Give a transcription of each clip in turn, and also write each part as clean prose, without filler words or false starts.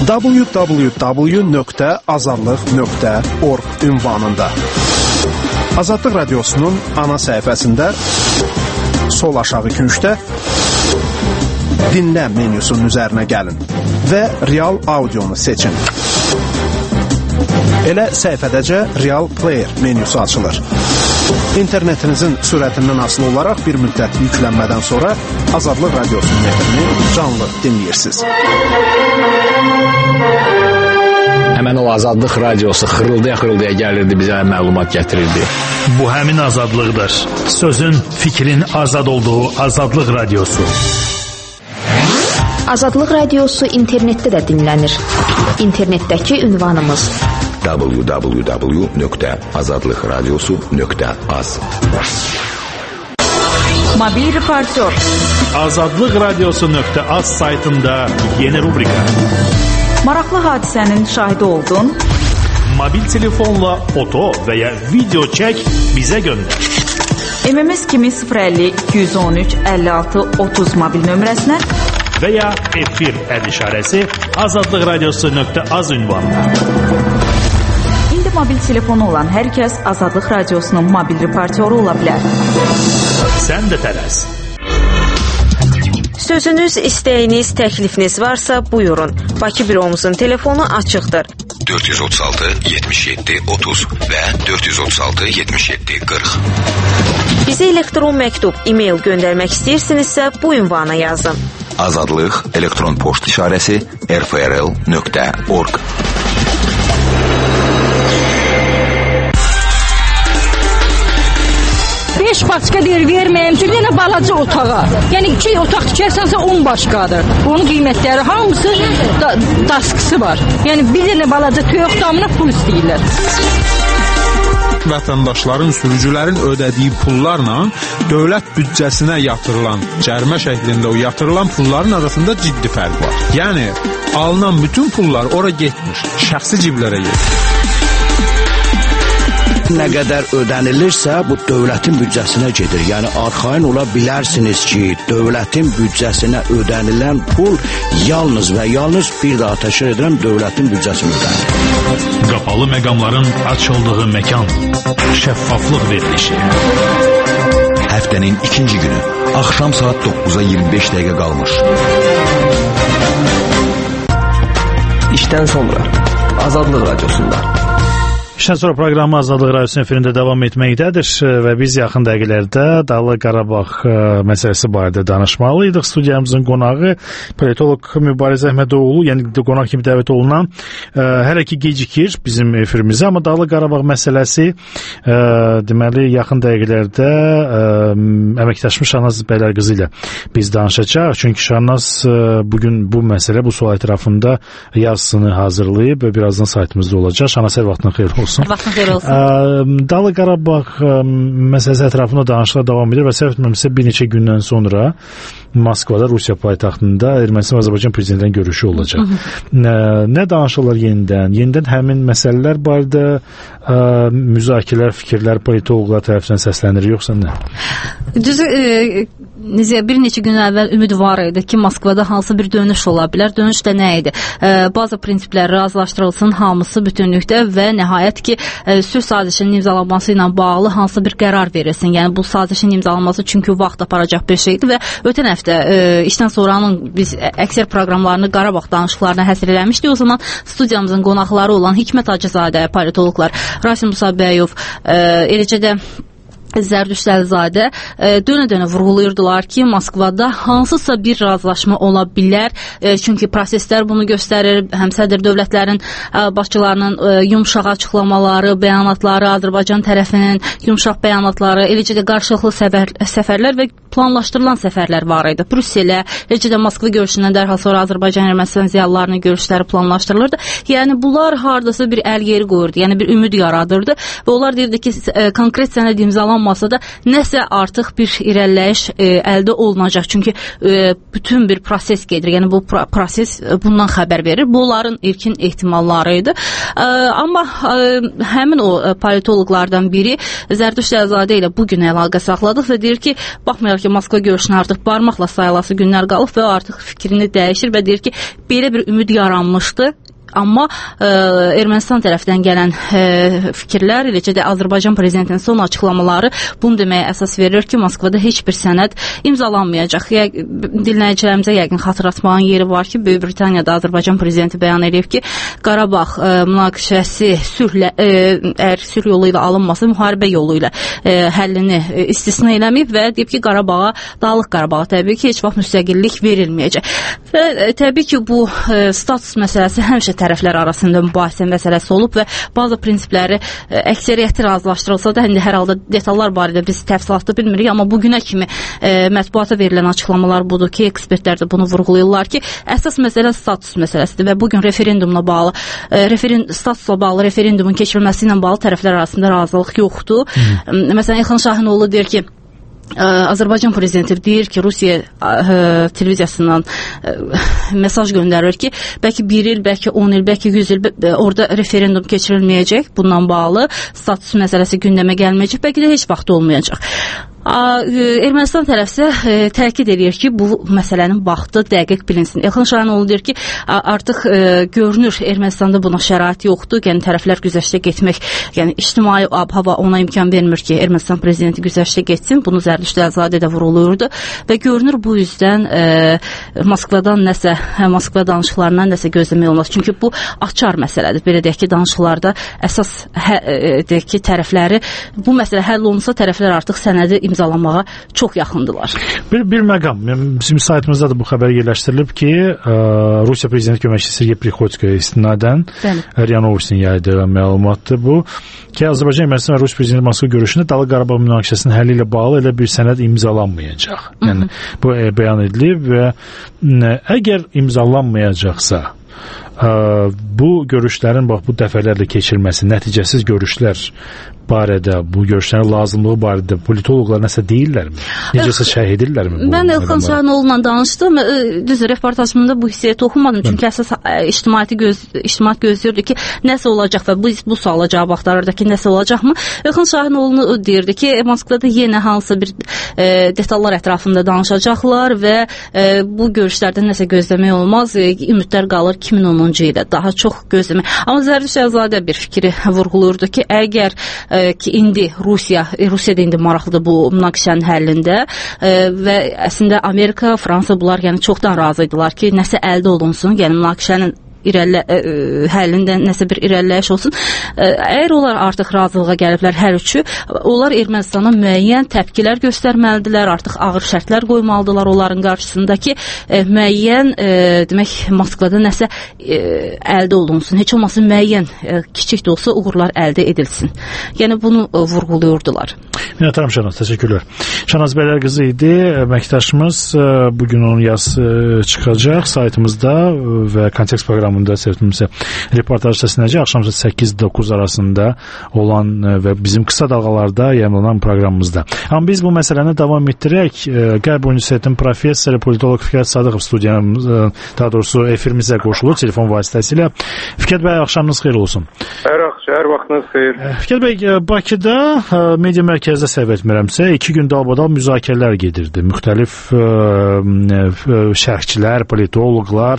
www.azadlıq.org ünvanında. Azadlıq Radiosunun ana səhifəsində sol aşağı küncdə dinlə menyusunun üzərinə gəlin və real audionu seçin. Elə səhifədəcə Real Player menyusu açılır. İnternetinizin sürətindən asılı olaraq bir müddət yüklənmədən sonra Azadlıq Radiosunun efrini canlı dinləyirsiniz. Həmən o Azadlıq Radiosu xırıldaya gəlirdi, bizə məlumat gətirirdi. Bu həmin azadlıqdır. Sözün, fikrin azad olduğu Azadlıq Radiosu. Azadlıq Radiosu internetdə də dinlənir. İnternetdəki ünvanımız www.azadlıqradiosu.az. Mobil reportör. Azadlıqradiosu.az saytında yeni rubrika. Maraqlı hadisənin şahidi oldun. Mobil telefonla foto və ya video çək, bizə göndər. MMS kimi 050 213 56 30 mobil nömrəsinə və ya efir işarəsi azadlıqradiosu.az ünvanına. İndi mobil telefonu olan hər kəs Azadlıq Radiosunun mobil reportyoru ola bilər. Sən də tələs. Sözünüz, istəyiniz, təklifiniz varsa buyurun. Bakı büromuzun telefonu açıqdır. 436 77 30 və 436 77 40. Bizə elektron məktub, e-mail göndərmək istəyirsinizsə bu ünvana yazın. Azadlıq elektron poçt işarəsi rfrl.org. Beş başqa deyir, verməyim ki, yenə balaca otağa. Yəni 2 otaq tikərsənsə 10 başqadır. Onun qiymətləri hamısı daskısı var. Yəni bir dənə balaca toyuq damına pul istəyirlər. Vətəndaşların, sürücülərin ödədiyi pullarla dövlət büdcəsinə yatırılan, cərimə şəklində o yatırılan pulların arasında ciddi fərq var. Yəni alınan bütün pullar ora getmir, şəxsi ciblərə gedir. Nə qədər ödənilirsə, bu dövlətin büdcəsinə gedir. Yəni, arxayın ola bilərsiniz ki, dövlətin büdcəsinə ödənilən pul yalnız və yalnız bir daha təkrar edirəm, dövlətin büdcəsinə ödənilir. Qapalı məqamların açıldığı məkan, şəffaflıq verilişi. Həftənin ikinci günü, axşam saat 9-a 25 dəqiqə qalmış. İşdən sonra, Azadlıq Radiosunda. İşdən sonra proqramı Azadlıq Radiosunun efirində davam etməkdədir və biz yaxın dəqiqələrdə Dağlıq Qarabağ məsələsi barədə danışmalıydıq. Studiyamızın qonağı politolog Mübariz Əhmədoğlu, yəni qonaq kimi dəvət olunan, hələ ki gecikir bizim efirimizə, amma Dağlıq Qarabağ məsələsi deməli yaxın dəqiqələrdə əməkdaşımız Şahnaz Bəylərqızı ilə biz danışacaq. Çünki Şahnaz bugün bu məsələ, bu sual ətrafında yazısını hazırlayıb və birazdan saytımızda olacaq. Şahnaz, hər vaxtın xeyir olsun. Vaxtın xeyir olsun. Dağlıq Qarabağ məsələsi ətrafında danışıqlar davam edir və səhv etməmsə bir neçə gündən sonra Moskvada, Rusiya paytaxtında Ermənistan və Azərbaycan prezidentlərinin görüşü olacaq. Nə danışırlar yenidən? Yenidən həmin məsələlər barədə müzakirələr, fikirlər politoloqlar tərəfindən səslənir, yoxsa nə? Düzü, bir neçə gün əvvəl ümid var idi ki, Moskvada hansı bir dönüş ola bilər. Dönüş də nə idi? Bazı prinsiplər razılaşdırılsın, hamısı bütünlükdə və nəhayət ki, sülh sazişinin imzalanması ilə bağlı hansı bir qərar verilsin. Yəni bu sazişin imzalanması çünki vaxt aparacaq bir şeydir və ötən həftə işdən sonranın biz əksər proqramlarını Qarabağ danışıqlarına həsr eləmişdik. O zaman studiyamızın qonaqları olan Hikmət Hacızadə, politologlar Rasim Musabəyov, eləcə də Zərdüşt Əlizadə dönə-dönə vurğulayırdılar ki, Moskvada hansısa bir razılaşma ola bilər. Çünki proseslər bunu göstərir. Həm sədr dövlətlərin başçılarının yumşaq açıqlamaları, bəyanatları, Azərbaycan tərəfinin yumşaq bəyanatları, eləcə də qarşılıqlı səfərlər və planlaşdırılan səfərlər var idi. Brüsselə, eləcə də Moskva görüşündən dərhal sonra Azərbaycan Ermənistan ziyalılarının görüşləri planlaşdırılırdı. Yəni bunlar hardasa bir əl yeri qoyurdu. Yəni bir ümid yaradırdı və onlar deyirdi ki, konkret sənəd imzalanmadan olmasa da nəsə artıq bir irəliləyiş əldə olunacaq. Çünki bütün bir proses gedir. Yəni bu proses bundan xəbər verir. Bunların ilkin ehtimalları idi. Amma həmin o politoloqlardan biri Zərdüşt Əlizadə ilə bu gün əlaqə saxladıq və deyir ki, baxmayaraq ki, Moskva görüşünə artıq barmaqla sayılası günlər qalıb və artıq fikrini dəyişir və deyir ki, belə bir ümid yaranmışdı. Amma Ermənistan tərəfindən gələn fikirlər, eləcə də Azərbaycan prezidentinin son açıqlamaları bunu deməyə əsas verir ki, Moskvada heç bir sənəd imzalanmayacaq. Dinləyicilərimizə yəqin xatırlatmağın yeri var ki, Böyük Britaniyada Azərbaycan prezidenti bəyan edib ki, Qarabağ münaqişəsi əgər sülh yolu ilə alınmasa, müharibə yolu ilə həllini istisna eləməyib və deyib ki, Dağlıq Qarabağa təbii ki, heç vaxt müstəqillik verilməyəcək. Və təbii ki, bu status məsələsi həmişə tərəflər arasında mübahisə məsələsi olub və bazı prinsipləri əksəriyyəti razılaşdırılsa da, indi hər halda detallar barədə biz təfsilatlı bilmirik, amma bugünə kimi mətbuata verilən açıqlamalar budur ki, ekspertlər də bunu vurğulayırlar ki, əsas məsələ status məsələsidir və bugün referendumla bağlı, statusla bağlı referendumun keçirilməsi ilə bağlı tərəflər arasında razılıq yoxdur. Məsələn, İlxan Şahinoğlu deyir ki, Azərbaycan prezidenti deyir ki, Rusiya televiziyasından mesaj göndərir ki, bəlkə 1 il, bəlkə 10 il, bəlkə 100 il orada referendum keçirilməyəcək, bundan bağlı status məsələsi gündəmə gəlməyəcək, bəlkə də heç vaxt olmayacaq. Ermənistan tərəfsə təkid edir ki, bu məsələnin vaxtı dəqiq bilinsin. İlxan Şahinoğlu deyir ki, artıq görünür Ermənistanda buna şərait yoxdur. Yəni tərəflər güzəştə getmək, yəni ictimai hava ona imkan vermir ki, Ermənistan prezidenti güzəştə getsin. Bunu Zərdüşt Əlizadə də vurğulayırdı və görünür bu üzdən Moskva danışıqlarından nəsə gözləmək olmaz. Çünki bu açar məsələdir. Belə deyək ki, danışıqlarda əsas deyək ki, tərəfləri bu məsələ həll olunsa, tərəflər artıq sənədi imzalamağa çox yaxındılar. Bir məqam, bizim saytımızda da bu xəbər yerləşdirilib ki, Rusiya prezidenti köməkçisi Sergey Prikhotskoya istinadən RIA Novostin yaydığı məlumatdır bu ki, Azərbaycan, Ermənistan və Rus prezidenti Moskva görüşündə Dağlıq Qarabağ münaqişəsinin həlli ilə bağlı elə bir sənəd imzalanmayacaq. Yəni bu bəyan edilib və əgər imzalanmayacaqsa, bu görüşlərin bu dəfələrlə keçirilməsi, nəticəsiz görüşlər barədə, bu görüşlərin lazımlığı barədə politoloqlar nəsə deyirlərmi? Necəsə şərh edirlərmi? Mən İlxan Şahinoğlu'la danışdım. Düz reportajımda bu hissəyə toxunmadım. Çünki əsas ictimaiyyət gözləyirdi ki, nəsə olacaq və bu suala cavab axtarırdı ki, nəsə olacaqmı? İlxan Şahinoğlu deyirdi ki, Moskvada yenə hansısa bir detallar ətrafında danışacaqlar və bu görüşlərdən nəsə gözləmək olmaz. Ümidlər qalır 2010-cu ilə daha çox gözləmək. Amma Zərdüşt Əlizadə bir fikri vurğulayırdı ki, əgər ki indi Rusiyada indi maraqlıdır bu münaqişənin həllində və əslində Amerika, Fransa bunlar yəni çoxdan razı idilər ki, nəsə əldə olunsun, yəni münaqişənin həllində nəsə bir irəliləyiş olsun. Əgər onlar artıq razılığa gəliblər hər üçü, onlar Ermənistana müəyyən təpkilər göstərməlidirlər, artıq ağır şərtlər qoymalıdırlar onların qarşısında ki, müəyyən demək Moskvada nəsə əldə olunsun. Heç olmasa müəyyən kiçik də olsa uğurlar əldə edilsin. Yəni bunu vurğulayırdılar. Minnətdaram Şanaz, təşəkkürlər. Şanaz Bəylər qızı idi, əməkdaşımız. Bugün onun yazısı çıxacaq saytımızda və Kontekst programında sevdimsə reportaj səslənəcək. Axşam 8-9 arasında olan və bizim qısa dalğalarda yayımlanan proqramımızda. Amma biz bu məsələni davam etdirək. Qərb Universitetinin professoru, politoloq Fikrət Sadıqov studiyamız, daha doğrusu efirimizə qoşulur telefon vasitəsilə. Fikrət bəy, axşamınız xeyir olsun. Hər vaxtınız xeyir. Fikrət bəy, Bakıda media mərkəzdə səhv etmirəmsə 2 gün dalbadal müzakirələr gedirdi. Müxtəlif şərhçilər, politoloqlar,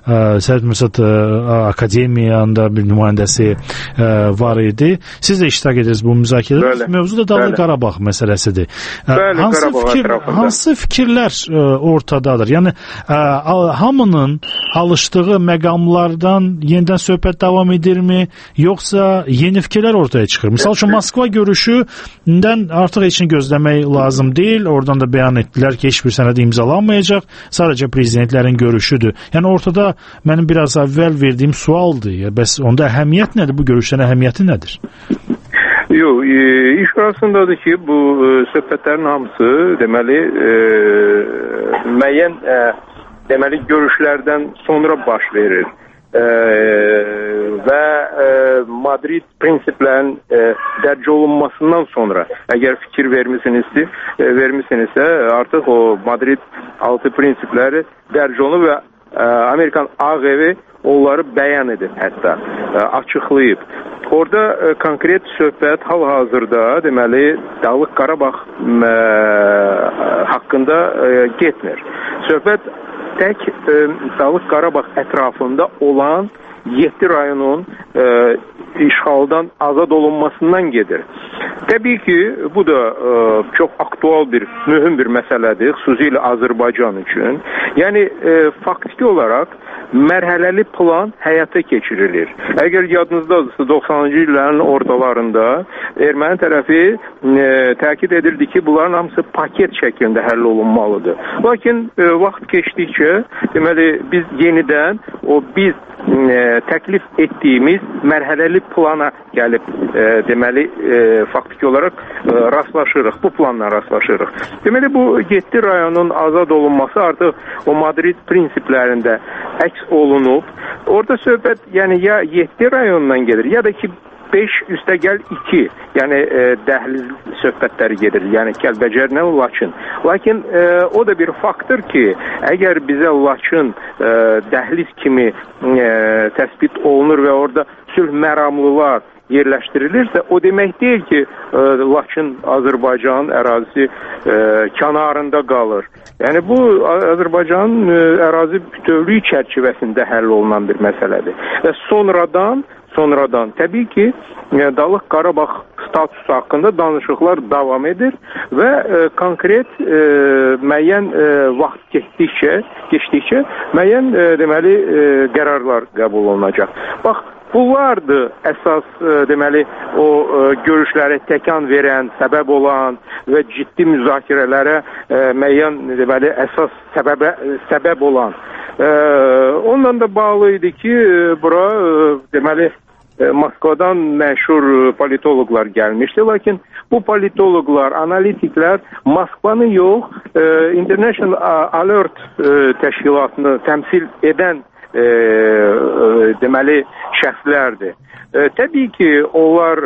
akademiyanda bir nümayəndəsi var idi. Siz də iştirak edirsiniz bu müzakirədə. Mövzu da Dağlıq Qarabağ məsələsidir. Hansı fikirlər ortadadır? Yəni hamının alışdığı məqamlardan yenidən söhbət davam edirmi, yoxsa yeni fikirlər ortaya çıxır? Misal üçün Moskva görüşündən artıq heç nə gözləmək lazım deyil. Oradan da bəyan etdilər ki, heç bir sənəd imzalanmayacaq. Sadəcə prezidentlərin görüşüdür. Yəni ortada mənim biraz əvvəl verdiyim sualdır. Bəs onda əhəmiyyət nədir? Bu görüşlərin əhəmiyyəti nədir? Yox, iş qarşısındadır ki, bu söhbətlərin hamısı deməli müəyyən görüşlərdən sonra baş verir. və Madrid prinsiplərinin dərc olunmasından sonra əgər fikir vermisinizsə artıq o Madrid 6 prinsipləri dərc olunub və Amerikan Ağ Evi onları bəyan edib, hətta açıqlayıb. Orada konkret söhbət hal-hazırda deməli Dağlıq Qarabağ haqqında getmir. Söhbət tək Dağlıq Qarabağ ətrafında olan 7 rayonun işğaldan azad olunmasından gedir. Təbii ki, bu da çox aktual mühüm bir məsələdir, xüsusilə Azərbaycan üçün. Yəni, faktiki olaraq mərhələli plan həyata keçirilir. Əgər yadınızdadırsa 90-cı illərin ortalarında erməni tərəfi təkid edirdi ki, bunların hamısı paket şəklində həll olunmalıdır. Lakin vaxt keçdikcə, deməli, biz yenidən biz təklif etdiyimiz mərhələli plana gəlib, deməli, faktiki olaraq rastlaşırıq, bu planla rastlaşırıq. Deməli, bu 7 rayonun azad olunması artıq o Madrid prinsiplərində əks olunub. Orada söhbət, yəni, ya 7 rayondan gedir, ya da ki, 5 üstəgəl 2, yəni dəhliz söhbətləri gedir, yəni Kəlbəcərlə Laçın. Lakin o da bir faktor ki, əgər bizə Laçın dəhliz kimi təsbit olunur və orada sülh məramlılar yerləşdirilirsə, o demək deyil ki, Laçın Azərbaycanın ərazisi kənarında qalır. Yəni, bu Azərbaycanın ərazi bütövlüyü çərçivəsində həll olunan bir məsələdir. Və sonradan təbii ki, Dağlıq Qarabağ statusu haqqında danışıqlar davam edir və konkret müəyyən vaxt keçdikcə müəyyən deməli qərarlar qəbul olunacaq. Bax, bunlardır əsas deməli o görüşlərə təkan verən, səbəb olan və ciddi müzakirələrə müəyyən deməli əsas səbəb olan. Onunla da bağlı idi ki, bura deməli Moskvadan məşhur politoloqlar gəlmişdi, lakin bu politoloqlar, analitiklər Moskvanı yox, International Alert təşkilatını təmsil edən deməli şəxslərdir. Təbii ki, onlar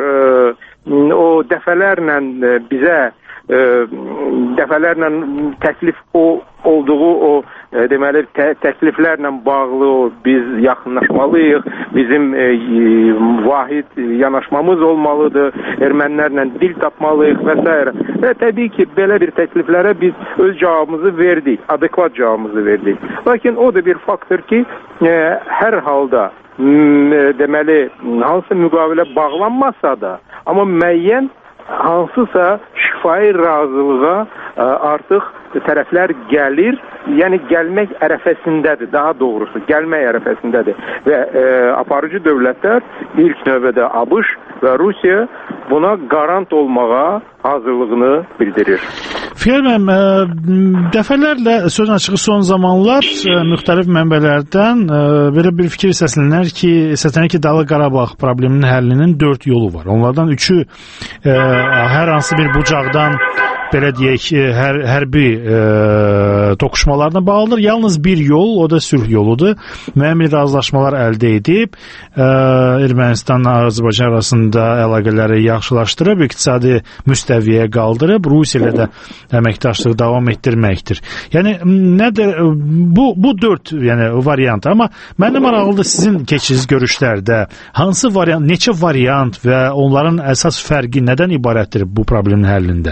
o dəfələrlə bizə təklif olduğu o deməli təkliflərlə bağlı biz yaxınlaşmalıyıq, bizim vahid yanaşmamız olmalıdır, ermənilərlə dil tapmalıyıq və s. Və təbii ki, belə bir təkliflərə biz öz cavabımızı verdik, adekvat cavabımızı verdik. Lakin o da bir faktor ki, hər halda deməli hansı müqavilə bağlanmasa da, amma müəyyən hansısa şifahi razılığa artıq tərəflər gəlir, yəni gəlmək ərəfəsindədir, daha doğrusu gəlmək ərəfəsindədir və aparıcı dövlətlər ilk növbədə ABŞ və Rusiya buna qarant olmağa hazırlığını bildirir. Fiyar müəllim, dəfələrlə söz açığı son zamanlar müxtəlif mənbələrdən belə bir fikir səslənir ki, Dağlıq Qarabağ probleminin həllinin 4 yolu var. Onlardan 3-ü hər hansı bir bucaqdan belə deyək, hərbi toqquşmalarına bağlıdır. Yalnız bir yol, o da sülh yoludur. Müəyyən razılaşmalar əldə edib, Ermənistanla Azərbaycan arasında əlaqələri yaxşılaşdırıb, iqtisadi müstəviyyəyə qaldırıb, Rusiya ilə də əməkdaşlığı davam etdirməkdir. Yəni, nədir? Bu 4 variant. Amma mənim maraqlıdır sizin keçiz görüşlərdə hansı variant, neçə variant və onların əsas fərqi nədən ibarətdir bu problemin həllində?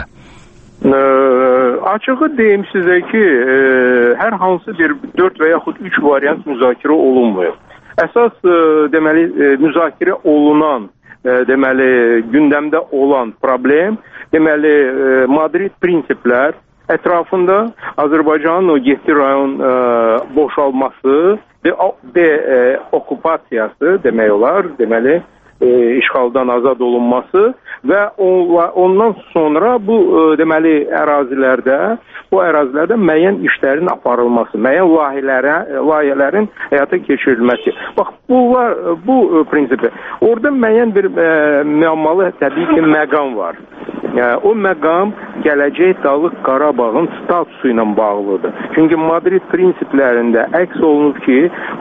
Açığı deyim sizə ki, hər hansı bir 4 və yaxud 3 variant müzakirə olunmuyor. Əsas deməli müzakirə olunan, deməli gündəmdə olan problem, deməli Madrid prinsiplər ətrafında Azərbaycanın o 7 rayon boşalması və okupasiyası demək olar, deməli işğaldan azad olunması və ondan sonra bu deməli bu ərazilərdə müəyyən işlərin aparılması, müəyyən layihələrin həyata keçirilməsi. Bax, bu prinsipi. Orada müəyyən bir müəmmalı təbii ki məqam var. O məqam gələcək Dağlıq Qarabağın statusu ilə bağlıdır. Çünki Madrid prinsiplərində əks olunub ki,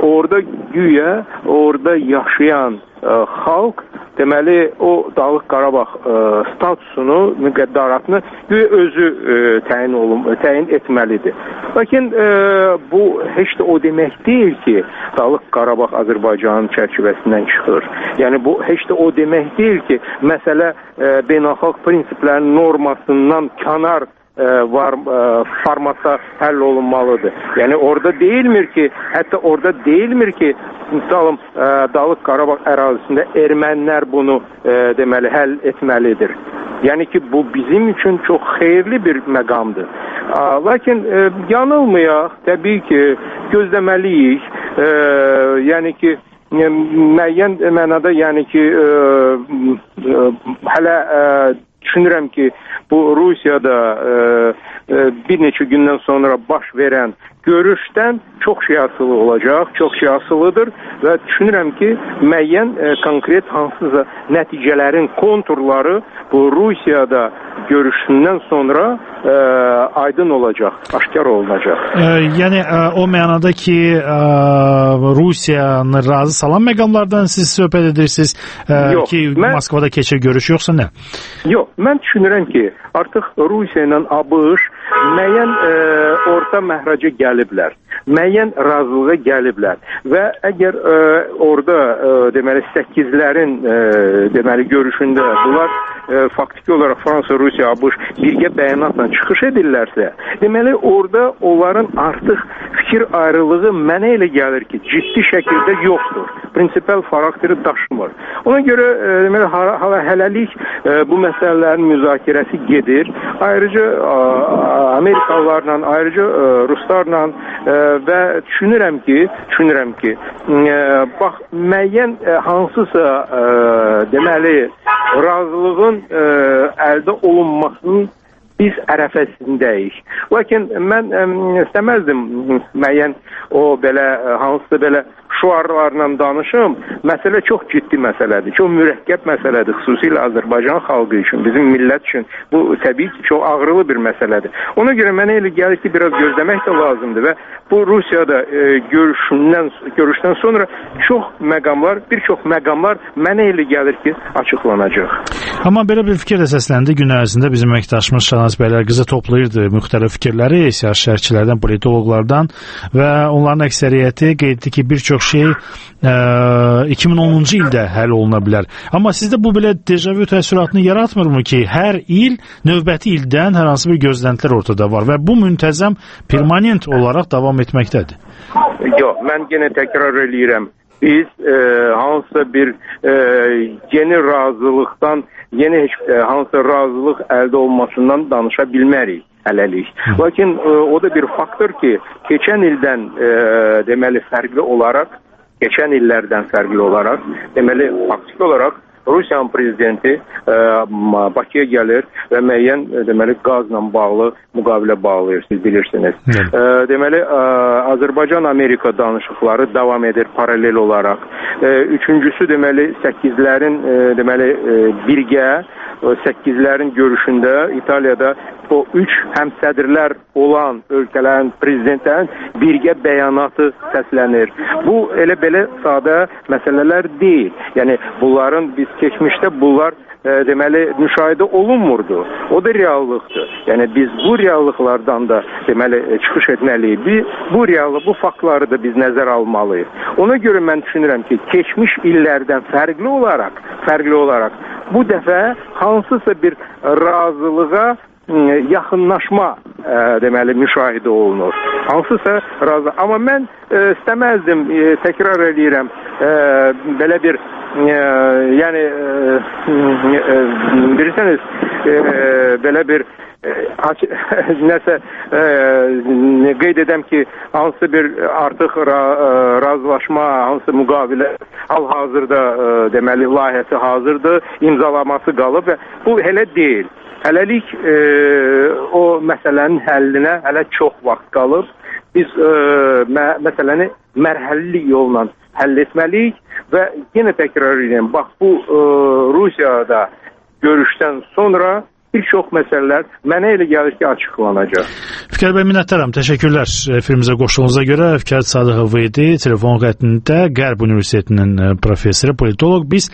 orada yaşayan xalq deməli o Dağlıq Qarabağ statusunu, müqəddaratını özü təyin etməlidir. Lakin bu heç də o demək deyil ki, Dağlıq Qarabağ Azərbaycanın çərçivəsindən çıxır. Yəni bu heç də o demək deyil ki, məsələ beynəlxalq prinsiplərin normasından kənar formatda həll olunmalıdır. Yəni hətta orada deyilmir ki, misalım Dağlıq Qarabağ ərazisində ermənilər bunu deməli həll etməlidir. Yəni ki, bu bizim üçün çox xeyirli bir məqamdır. Lakin yanılmayaq, təbii ki, gözləməliyik. Yəni ki, müəyyən mənada hələ düşünürəm ki, bu Rusiyada bir neçə gündən sonra baş verən görüşdən çox şey asılı olacaq, çox şey asılıdır və düşünürəm ki, müəyyən konkret hansısa nəticələrin konturları bu Rusiyada görüşündən sonra aydın olacaq, aşkar olunacaq. Yəni o mənada ki, Rusiyanı razı salan məqamlardan siz söhbət edirsiniz ki, Moskvada keçir görüş, yoxsa nə? Yox, mən düşünürəm ki, artıq Rusiya ilə ABŞ müəyyən orta məhraca gəliblər, müəyyən razılığa gəliblər və əgər orada deməli 8-lərin deməli görüşündə bunlar faktiki olaraq Fransa, Rusiya, ABŞ birgə bəyanatla çıxış edirlərsə, deməli orada onların artıq fikir ayrılığı mənə elə gəlir ki, ciddi şəkildə yoxdur. Prinsipal xarakteri daşımır. Ona görə deməli hələlik bu məsələlərin müzakirəsi gedir. Ayrıca Amerikalılarla, ayrıca Ruslarla və düşünürəm ki, bax müəyyən hansısa deməli razılığın əldə olunmasının biz ərəfəsindəyik. Lakin mən istəməzdim müəyyən o belə hansısa belə şüarlarla danışım. Məsələ çox ciddi məsələdir, çox mürəkkəb məsələdir, xüsusilə Azərbaycan xalqı üçün, bizim millət üçün. Bu təbii ki, çox ağrılı bir məsələdir. Ona görə mənə elə gəlir ki, biraz gözləmək də lazımdır və bu Rusiyada görüşdən sonra bir çox məqamlar mənə elə gəlir ki, açıqlanacaq. Amma belə bir fikir də səsləndi. Gün ərzində bizim əməkdaşımız Şahnaz Bəylərqızı toplayırdı müxtəlif fikirləri siyasi şərhçilərdən, politologlardan və onların əksəriyyəti qeyd etdi ki, bir çox şey 2010-cu ildə həll oluna bilər. Amma sizdə bu belə dejavu təəssüratını yaratmırmı ki, hər il növbəti ildən hər hansı bir gözləntilər ortada var və bu müntəzəm permanent olaraq davam etməkdədir? Yox, mən yenə təkrar eləyirəm. Biz hansısa bir yeni razılıqdan, hansısa razılıq əldə olmasından danışa bilmərik hələlik. Lakin o da bir faktor ki, keçən ildən deməli keçən illərdən fərqli olaraq, deməli faktiki olaraq Rusiyanın prezidenti Bakıya gəlir və müəyyən deməli qazla bağlı müqavilə bağlayır, siz bilirsiniz. Deməli Azərbaycan-Amerika danışıqları davam edir paralel olaraq. Üçüncüsü deməli 8-lərin deməli birgə 8-lərin görüşündə İtaliyada o 3 həmsədrlər olan ölkələrin prezidentlərin birgə bəyanatı səslənir. Bu elə belə sadə məsələlər deyil. Yəni bunların biz keçmişdə deməli müşahidə olunmurdu. O da reallıqdır. Yəni biz bu reallıqlardan da deməli çıxış etməliyik. Bu faktları da biz nəzərə almalıyıq. Ona görə mən düşünürəm ki, keçmiş illərdən fərqli olaraq bu dəfə hansısa bir razılığa yaxınlaşma deməli müşahidə olunur. Hansısa razı. Amma mən istəməzdim, təkrar edirəm, belə bir yəni bilirsiniz belə bir nəsə qeyd edəm ki, hansı bir artıq razılaşma, hansı müqavilə hal-hazırda deməli layihəsi hazırdır, imzalaması qalıb və bu elə deyil. Hələlik o məsələnin həllinə hələ çox vaxt qalıb. Biz məsələni mərhələli yolla həll etməliyik və yenə təkrar edeyim, bax bu Rusiyada görüşdən sonra bir çox məsələlər mənə elə gəlir ki, açıqlanacaq. Fikər bəy, minnətdaram. Təşəkkürlər efimizə qoşduğunuza görə. Fikər Sadıqov idi, telefon xəttində Qərb Universitetinin professoru, politoloq. Biz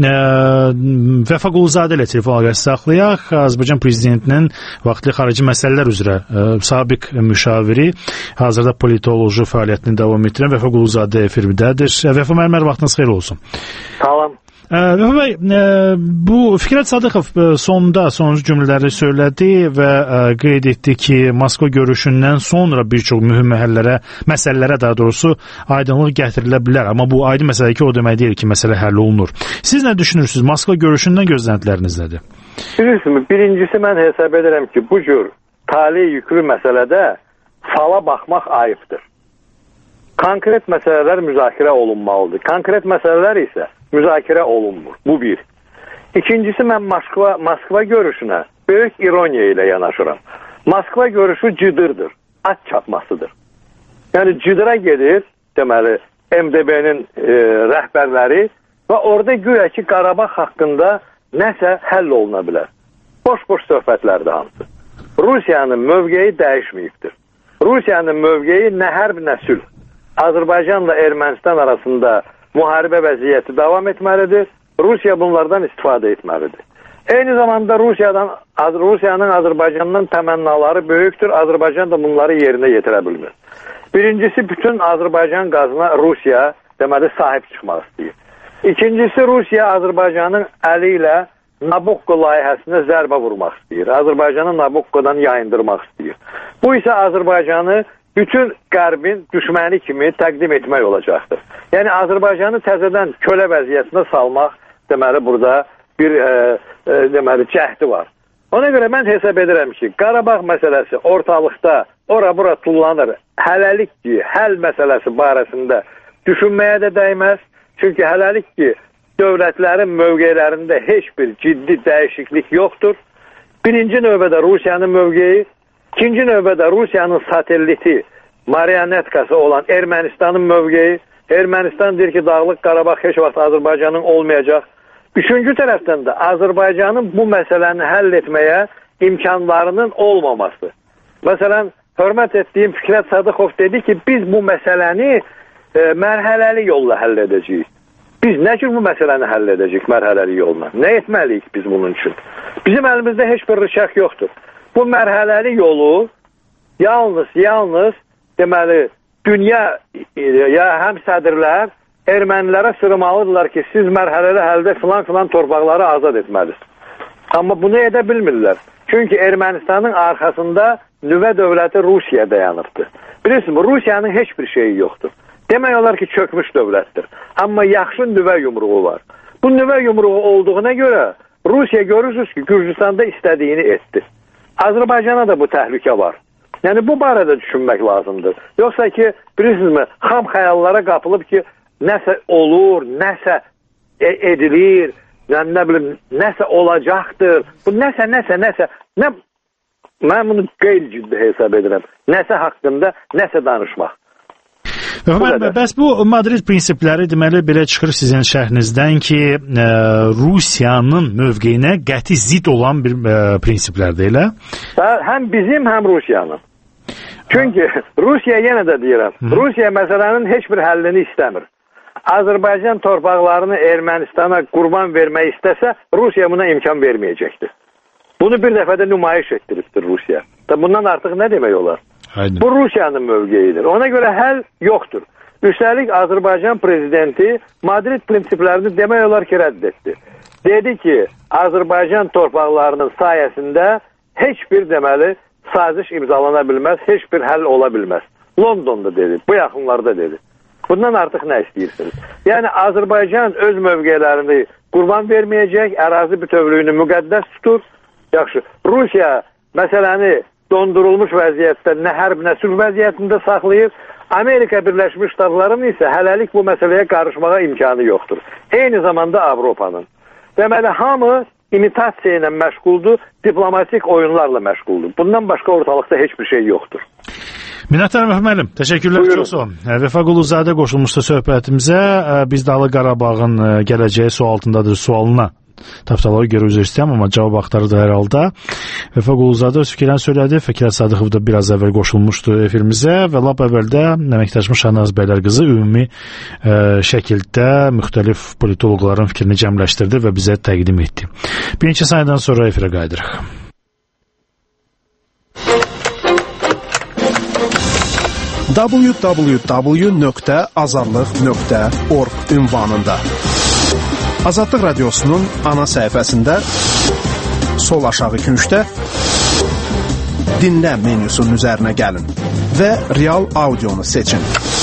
Vəfa Quluzadə ilə telefon əlaqəsi saxlayaq. Azərbaycan prezidentinin vaxtlı xarici məsələlər üzrə sabiq müşaviri, hazırda politoloji fəaliyyətini davam etdirən Vəfa Quluzadə efirdədir. Vəfa müəllim, vaxtınız xeyir olsun. Salam. Vəfa bəy, bu Fikrət Sadıqov sonuncu cümlələri söylədi və qeyd etdi ki, Moskva görüşündən sonra bir çox mühüm məsələlərə daha doğrusu aydınlıq gətirilə bilər. Amma bu aydın məsələ ki, o demək deyil ki, məsələ həll olunur. Siz nə düşünürsünüz? Moskva görüşündən gözləntiləriniz nədir? Bilirsiniz, birincisi mən hesab edirəm ki, bu cür talih yüklü məsələdə fala baxmaq ayıbdır. Konkret məsələlər müzakirə olunmalıdır. Konkret məsələlər isə müzakirə olunmur. Bu bir. İkincisi, mən Moskva görüşünə böyük ironiya ilə yanaşıram. Moskva görüşü cıdırdır, at çapmasıdır. Yəni cıdıra gedir, deməli, MDB-nin rəhbərləri və orada güya ki, Qarabağ haqqında nəsə həll oluna bilər. Boş-boş söhbətlərdir hamısı. Rusiyanın mövqeyi dəyişməyibdir. Rusiyanın mövqeyi nə hərb, nə sülh. Azərbaycanla Ermənistan arasında müharibə vəziyyəti davam etməlidir. Rusiya bunlardan istifadə etməlidir. Eyni zamanda Rusiyanın Azərbaycandan təmənnaları böyükdür. Azərbaycan da bunları yerinə yetirə bilmir. Birincisi, bütün Azərbaycan qazına Rusiya deməli sahib çıxmaq istəyir. İkincisi, Rusiya Azərbaycanın əli ilə Nabokko layihəsinə zərbə vurmaq istəyir. Azərbaycanı Nabokkodan yayındırmaq istəyir. Bu isə Azərbaycanı bütün Qərbin düşməni kimi təqdim etmək olacaqdır. Yəni Azərbaycanı təzədən kölə vəziyyətinə salmaq deməli burada bir deməli cəhdi var. Ona görə mən hesab edirəm ki, Qarabağ məsələsi ortalıqda ora-bura tullanır. Hələlik ki, həll məsələsi barəsində düşünməyə də dəyməz. Çünki hələlik ki, dövlətlərin mövqelərində heç bir ciddi dəyişiklik yoxdur. Birinci növbədə Rusiyanın mövqeyi, İkinci növbədə Rusiyanın satelliti, marionetkası olan Ermənistanın mövqeyi. Ermənistan deyir ki, Dağlıq Qarabağ heç vaxt Azərbaycanın olmayacaq. Üçüncü tərəfdən də Azərbaycanın bu məsələni həll etməyə imkanlarının olmaması. Məsələn, hörmət etdiyim Fikrət Sadıqov dedi ki, biz bu məsələni mərhələli yolla həll edəcəyik. Biz nə cür bu məsələni həll edəcəyik mərhələli yolla? Nə etməliyik biz bunun üçün? Bizim əlimizdə heç bir rıçaq yoxdur. Bu mərhələli yolu yalnız deməli dünya həm sədrlər ermənilərə sırmalıdırlar ki, siz mərhələli həldə filan torpaqları azad etməlisiniz. Amma bunu edə bilmirlər. Çünki Ermənistanın arxasında nüvə dövləti Rusiya dayanıbdır. Bilirsiniz, Rusiyanın heç bir şeyi yoxdur. Demək olar ki, çökmüş dövlətdir. Amma yaxşı nüvə yumruğu var. Bu nüvə yumruğu olduğuna görə Rusiya görürsünüz ki, Gürcüstanda istədiyini etdi. Azərbaycana da bu təhlükə var. Yəni, bu barədə düşünmək lazımdır. Yoxsa ki, bilirsinizmi, xam xəyallara qapılıb ki, nəsə olur, nəsə edilir, yəni, nə bilim, nəsə olacaqdır. Bu nəsə, mən bunu qeyri-ciddi hesab edirəm. Nəsə haqqında, nəsə danışmaq. Bəs bu Madrid prinsipləri deməli belə çıxır sizin şərhinizdən ki, Rusiyanın mövqeyinə qəti zid olan bir prinsiplərdir, elə? Həm bizim, həm Rusiyanın. Çünki Rusiya, yenə də deyirəm, Rusiya məsələnin heç bir həllini istəmir. Azərbaycan torpaqlarını Ermənistana qurban vermək istəsə, Rusiya buna imkan verməyəcəkdir. Bunu bir dəfədə nümayiş etdiribdir Rusiya. Bundan artıq nə demək olar? Bu Rusiyanın mövqeyidir. Ona görə həll yoxdur. Üstəlik Azərbaycan prezidenti Madrid prinsiplərini demək olar ki, rədd etdi. Dedi ki, Azərbaycan torpaqlarının sayəsində heç bir deməli saziş imzalana bilməz, heç bir həll ola bilməz. Londonda dedi, bu yaxınlarda dedi. Bundan artıq nə istəyirsiniz? Yəni Azərbaycan öz mövqelərini qurban verməyəcək, ərazi bütövlüyünü müqəddəs tutur. Yaxşı, Rusiya məsələni dondurulmuş vəziyyətdə, nə hərb, nə sülh vəziyyətində saxlayır. Amerika Birləşmiş Ştatlarının isə hələlik bu məsələyə qarışmağa imkanı yoxdur. Eyni zamanda Avropanın. Deməli, hamı imitasiya ilə məşğuldur, diplomatik oyunlarla məşğuldur. Bundan başqa ortalıqda heç bir şey yoxdur. Minnətdaram müəllim. Təşəkkürlər. Buyurun. Çox sağ olun. Vəfa Quluzadə qoşulmuşdu söhbətimizə. Biz Dağlıq Qarabağın gələcəyi su altındadır sualına taptalara görə üzr istəyəm, amma cavab axtarırdı hər halda. Vəfa Quluzadə öz fikirlərini söylədi. Fikrət Sadıqov da biraz əvvəl qoşulmuşdu efirimizə və lap əvvəldə əməkdaşımız Şahnaz Bəylərqızı ümumi şəkildə müxtəlif politoloqların fikrini cəmləşdirdi və bizə təqdim etdi. Bir neçə saniyədən sonra efirə qayıdırıq. www.azadlıq.org ünvanında Azadlıq Radiosunun ana səhifəsində sol aşağı küncdə dinlə menyusunun üzərinə gəlin və real audionu seçin.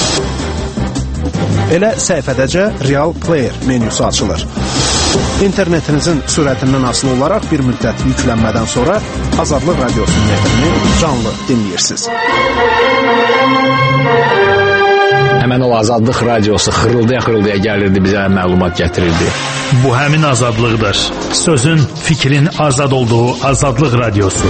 Elə səhifədəcə Real Player menyusu açılır. İnternetinizin sürətindən asılı olaraq bir müddət yüklənmədən sonra Azadlıq Radiosunun efrini canlı dinləyirsiniz. Həmən o Azadlıq Radiosu xırıldaya-xırıldaya gəlirdi, bizə məlumat gətirirdi. Bu həmin azadlıqdır. Sözün, fikrin azad olduğu Azadlıq Radiosu.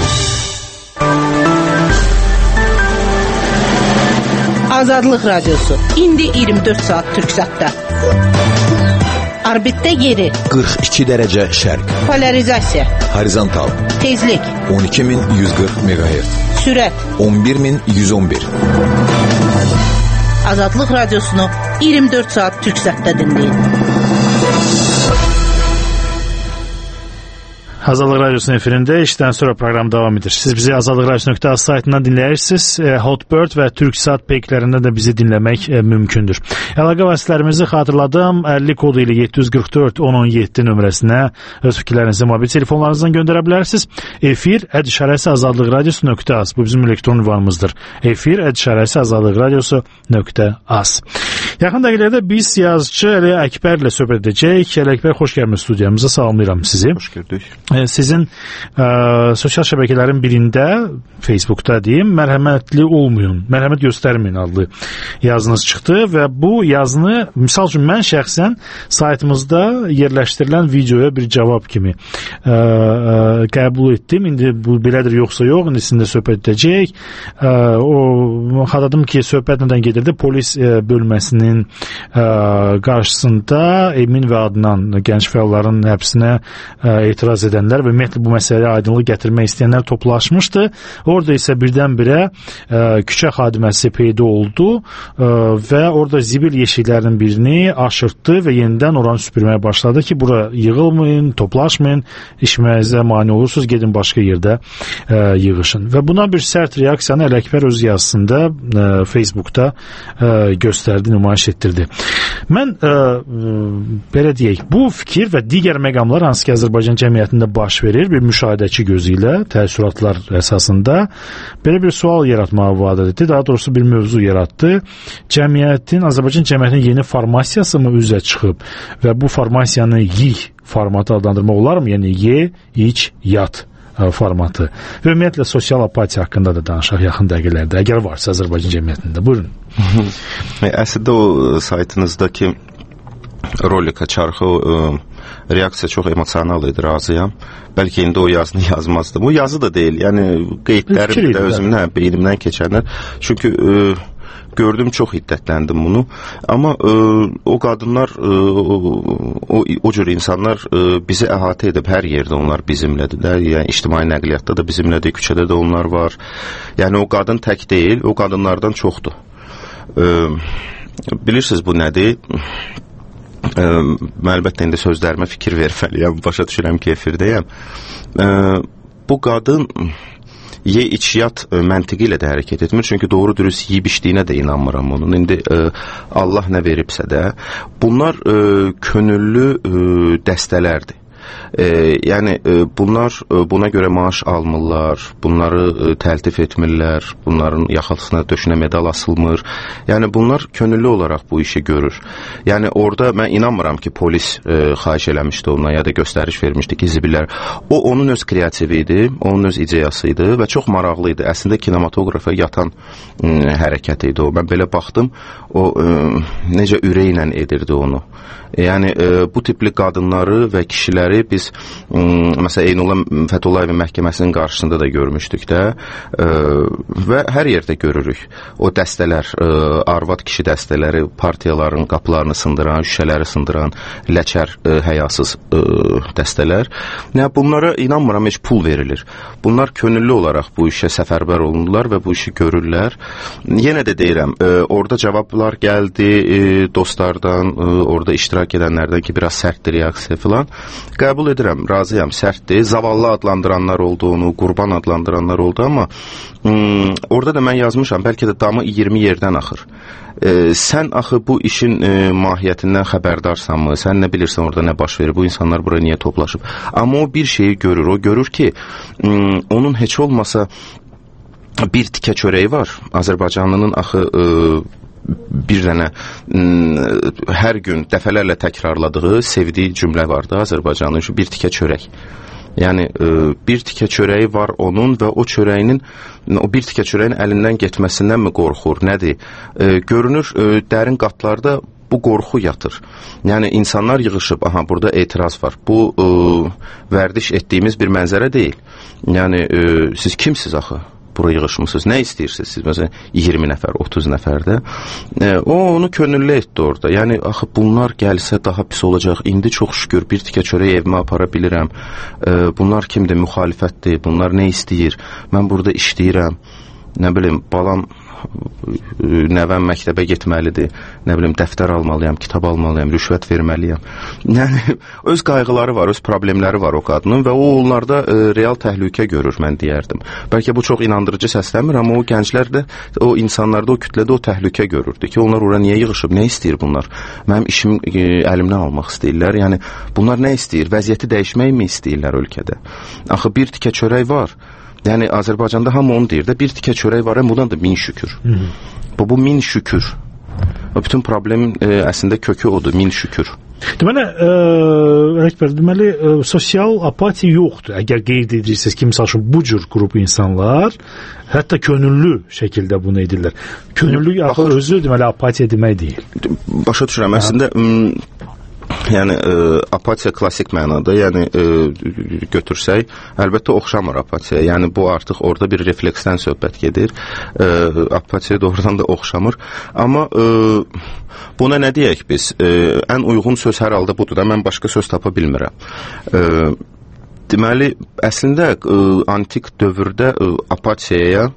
Azadlıq Radiosu. İndi 24 saat Türksatda. Orbitdə yeri 42 dərəcə şərq. Polarizasiya. Horizontal. Tezlik 12140 MHz. Sürət 11111. Azadlıq Radiosunu 24 saat Türksatda dinləyin. Azadlıq Radiosunun efirində işdən sonra proqram davam edir. Siz bizi azadlıqradiosu.az saytından dinləyirsiniz. Hotbird və Türksat peyklərində də bizi dinləmək mümkündür. Əlaqə vasitələrimizi xatırladım. 50 kodu ilə 744-1017 nömrəsinə öz fikirlərinizi mobil telefonlarınızdan göndərə bilərsiniz. efir@azadlıqradiosu.az Bu bizim elektron ünvanımızdır. efir@azadlıqradiosu.az Yaxın dəqiqələrdə biz yazıcı Əli Əkbər ilə söhbət edəcəyik. Əli Əkbər, xoş gəlmişsiniz studiyamıza. Salamlayıram sizi. Xoş gördük. Sizin sosial şəbəkələrin birində, Facebookda deyim, mərhəmətli olmayın, mərhəmət göstərməyin adlı yazınız çıxdı və bu yazını, misal üçün mən şəxsən saytımızda yerləşdirilən videoya bir cavab kimi qəbul etdim. İndi bu belədir yoxsa yox, indi sizinlə söhbət edəcəyik. Xatırladım ki, söhbət nədən gedirdi? Polis bölməsinin qarşısında Emin və Adnan gənc fəalların həbsinə etiraz edənlər və ümumiyyətlə bu məsələyə aydınlıq gətirmək istəyənlər toplaşmışdı. Orada isə birdən-birə küçə xadiməsi peyda oldu və orada zibil yeşiklərinin birini aşırtdı və yenidən oranı süpürməyə başladı ki, bura yığılmayın, toplaşmayın, işimizə mane olursunuz, gedin başqa yerdə yığışın. Və buna bir sərt reaksiyanı Əli Əkbər öz yazısında Facebookda göstərdi, nümayiş etdirdi. Mən belə deyək, bu fikir və digər məqamlar hansı ki Azərbaycan cəmiyyətində baş verir, bir müşahidəçi gözü ilə təəssüratlar əsasında belə bir sual yaratmağa vadət etdi. Daha doğrusu bir mövzu yaratdı. Azərbaycan cəmiyyətinin yeni formasiyası mı üzə çıxıb və bu formasiyanı YİH formatı adlandırmaq olar mı? Yəni ye, iç, yat formatı. Və ümumiyyətlə sosial apatiya haqqında da danışaq yaxın dəqiqələrdə, əgər varsa Azərbaycan cəmiyyətində. Buyurun. Əslində o saytınızdakı rolika çarxı reaksiya çox emosional idi, razıyam. Bəlkə indi o yazını yazmazdım. O yazı da deyil, yəni qeydlərim də özümün beynimdən keçənlər. Çünki gördüm, çox hiddətləndim bunu. Amma o qadınlar, o cür insanlar bizi əhatə edib, hər yerdə onlar bizimlədir. Yəni ictimai nəqliyyatda da bizimlədir, küçədə də onlar var. Yəni o qadın tək deyil, o qadınlardan çoxdur. Bilirsiniz bu nədir? Mən əlbəttə indi sözlərimə fikir verməliyəm, başa düşürəm ki, efirdəyəm. Bu qadın ye iç yat məntiqi ilə də hərəkət etmir, çünki doğru dürüst yeyib içdiyinə də inanmıram onun. İndi Allah nə veribsə də, bunlar könüllü dəstələrdir. Yəni bunlar buna görə maaş almırlar, bunları təltif etmirlər, bunların yaxasına döşünə medal asılmır. Yəni bunlar könüllü olaraq bu işi görür. Yəni orada mən inanmıram ki, polis xahiş eləmişdi ona ya da göstəriş vermişdi ki, zibillər. O onun öz kreativi idi, onun öz ideyası idi və çox maraqlı idi. Əslində kinematografa yatan hərəkət idi o. Mən belə baxdım, o necə ürəklə edirdi onu. Yəni bu tipli qadınları və kişiləri biz məsələn Eynullah Fətullayevin məhkəməsinin qarşısında da görmüşdük də və hər yerdə görürük. O dəstələr, arvad kişi dəstələri partiyaların qapılarını sındıran, şüşələri sındıran, ləçər, həyasız dəstələr. Yəni bunlara inanmıram heç pul verilir. Bunlar könüllü olaraq bu işə səfərbər olundular və bu işi görürlər. Yenə də deyirəm, orada cavablar gəldi dostlardan, orada iştirak edənlərdən ki, biraz sərtdir reaksiya filan. Qəbul edirəm, razıyam, sərtdir. Zavallı adlandıranlar oldu onu, qurban adlandıranlar oldu, amma orada da mən yazmışam, bəlkə də damı 20 yerdən axır. Sən axı bu işin mahiyyətindən xəbərdarsanmı? Sən nə bilirsən orada nə baş verir? Bu insanlar buraya niyə toplaşıb? Amma o bir şeyi görür. O görür ki, onun heç olmasa bir tikə çörəyi var. Azərbaycanlının axı bir dənə hər gün dəfələrlə təkrarladığı, sevdiyi cümlə vardı Azərbaycanın, bir tikə çörək. Yəni bir tikə çörəyi var onun və o çörəyinin, o bir tikə çörəyin əlindən getməsindən mi qorxur, nədir? Görünür, dərin qatlarda bu qorxu yatır. Yəni insanlar yığışıb, aha burada etiraz var. Bu vərdiş etdiyimiz bir mənzərə deyil. Yəni siz kimsiz axı? Bura yığışmısınız, nə istəyirsiniz siz, məsələn 20 nəfər, 30 nəfərdə. O onu könüllü etdi orada. Yəni axı bunlar gəlsə daha pis olacaq. İndi çox şükür bir tikə çörək evimə apara bilirəm. Bunlar kimdir? Müxalifətdir. Bunlar nə istəyir? Mən burada işləyirəm. Nə bilim, balam nəvəm məktəbə getməlidir, nə bilim, dəftər almalıyam, kitab almalıyam, rüşvət verməliyəm. Yəni, öz qayğıları var, öz problemləri var o qadının və o onlarda real təhlükə görür, mən deyərdim. Bəlkə bu çox inandırıcı səslənmir, amma o gənclərdə, o insanlarda, o kütlədə o təhlükə görürdü ki, onlar ora niyə yığışıb, nə istəyir bunlar? Mənim işimi əlimdən almaq istəyirlər, yəni bunlar nə istəyir? Vəziyyəti dəyişmək mi istəyirlər ölkədə? Axı bir tikə çörək var. Yəni Azərbaycanda hamı onu deyir də, bir tikə çörək var, bundan da min şükür. Bu min şükür. Bütün problemin əslində kökü odur, min şükür. Deməli, Əkbər, sosial apatiya yoxdur. Əgər qeyd edirsiniz ki, misal üçün bu cür qrup insanlar hətta könüllü şəkildə bunu edirlər. Könüllü özü deməli apatiya demək deyil. Başa düşürəm. Əslində yəni apatiya klassik mənada, yəni götürsək, əlbəttə oxşamır apatiya. Yəni bu artıq orada bir refleksdən söhbət gedir. Apatiya doğrudan da oxşamır. Amma buna nə deyək biz? Ən uyğun söz hər halda budur da, mən başqa söz tapa bilmirəm. Deməli, əslində antik dövrdə apatiyaya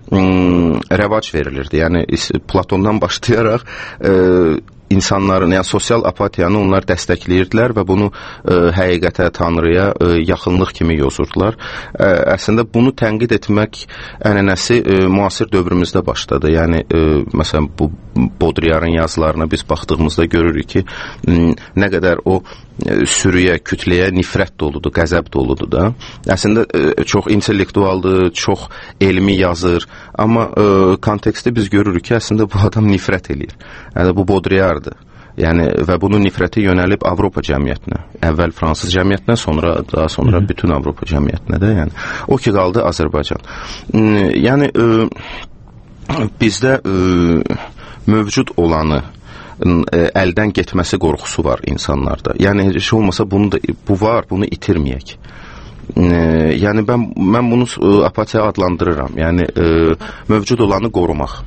rəvac verilirdi. Yəni Platondan başlayaraq insanların, yəni sosial apatiyanı onlar dəstəkləyirdilər və bunu həqiqətə, Tanrıya yaxınlıq kimi yozurdular. Əslində bunu tənqid etmək ənənəsi müasir dövrümüzdə başladı. Yəni məsələn bu Baudrillard'ın yazılarına biz baxdığımızda görürük ki, nə qədər o sürüyə, kütləyə nifrət doludur, qəzəb doludur da. Əslində çox intellektualdır, çox elmi yazır, amma kontekstdə biz görürük ki, əslində bu adam nifrət eləyir. Yəni bu Baudrillard'dır. Yəni və bunun nifrəti yönəlib Avropa cəmiyyətinə. Əvvəl fransız cəmiyyətinə, daha sonra bütün Avropa cəmiyyətinə də. Yəni o ki qaldı Azərbaycan. Yəni bizdə mövcud olanı əldən getməsi qorxusu var insanlarda. Yəni heç olmasa bu var, bunu itirməyək. Yəni mən bunu apatiya adlandırıram. Yəni mövcud olanı qorumaq.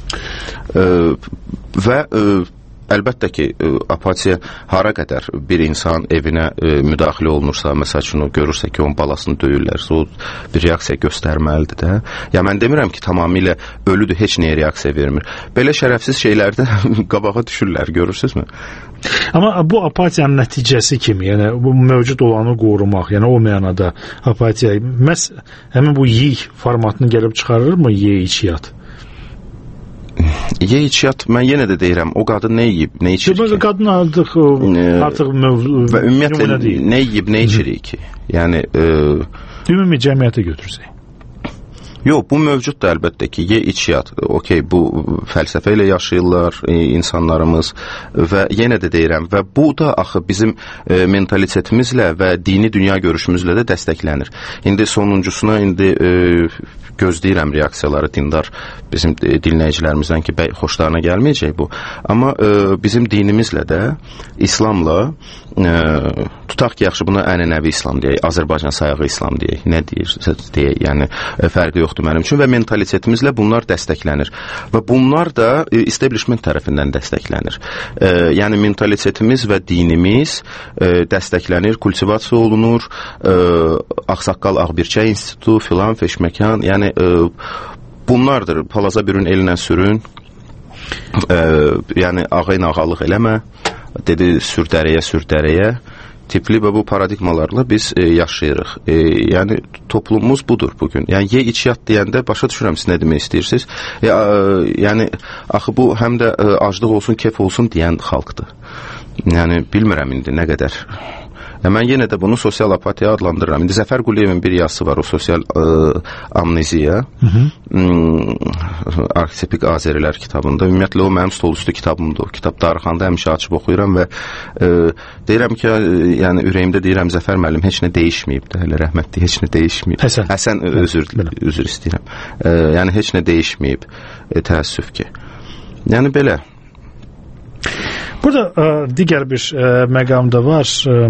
Və əlbəttə ki, apatiya hara qədər bir insan evinə müdaxilə olunursa, məsəl üçün o görürsə ki, onun balasını döyürlərsə, o bir reaksiya göstərməlidir də. Ya mən demirəm ki, tamamilə ölüdür, heç nəyə reaksiya vermir. Belə şərəfsiz şeylərdə qabağa düşürlər, görürsünüzmü? Amma bu apatiyanın nəticəsi kimi, yəni bu mövcud olanı qorumaq, yəni o mənada apatiya, məhz həmin bu yey formatını gəlib çıxarırmı, yey içiyat? Ye-içiyat, mən yenə də deyirəm, o qadın nə yeyib, nə içir ki? Qadın artıq və ümumiyyətlə nə yeyib, nə içirik ki? Yəni ümumi cəmiyyətə götürsək. Yox, bu mövcuddur əlbəttə ki, ye-içiyat, okey, bu fəlsəfə ilə yaşayırlar insanlarımız və yenə də deyirəm, və bu da axı bizim mentalitetimizlə və dini dünya görüşümüzlə də dəstəklənir. İndi sonuncusuna, gözləyirəm reaksiyaları dindar bizim dinləyicilərimizdən ki, xoşlarına gəlməyəcək bu. Amma bizim dinimizlə də, İslamla, tutaq ki, yaxşı, buna ənənəvi İslam deyək, Azərbaycan sayağı İslam deyək, nə deyək, yəni fərqi yoxdur mənim üçün və mentalitetimizlə bunlar dəstəklənir. Və bunlar da establishment tərəfindən dəstəklənir. Yəni mentaliteetimiz və dinimiz dəstəklənir, kultivasiya olunur, Ağsaqqal Ağbirçək İnstitutu, filan, feşməkan, yəni bunlardır. Palaza bürün, elinə sürün, yəni ağayın ağalıq eləmə, dedi sürdərəyə tipli və bu paradigmalarla biz yaşayırıq. Yəni toplumumuz budur bugün. Yəni ye-içiyat deyəndə başa düşürəm siz nə demək istəyirsiniz. Yəni axı bu həm də aclıq olsun, kef olsun deyən xalqdır. Yəni bilmirəm indi nə qədər. Mən yenə də bunu sosial apatiya adlandırıram. İndi Zəfər Quliyevin bir yazısı var, o sosial amneziya, Arxetipik Azərilər kitabında. Ümumiyyətlə, o mənim stol üstü kitabımdır. O kitab darıxanda həmişə açıb oxuyuram və deyirəm ki, yəni ürəyimdə deyirəm, Zəfər müəllim heç nə dəyişməyib də, hələ rəhmətli, heç nə dəyişməyib. Həsən, üzr istəyirəm. Yəni, heç nə dəyişməyib, təəssüf ki. Yəni, belə. Burada digər bir məqam da var.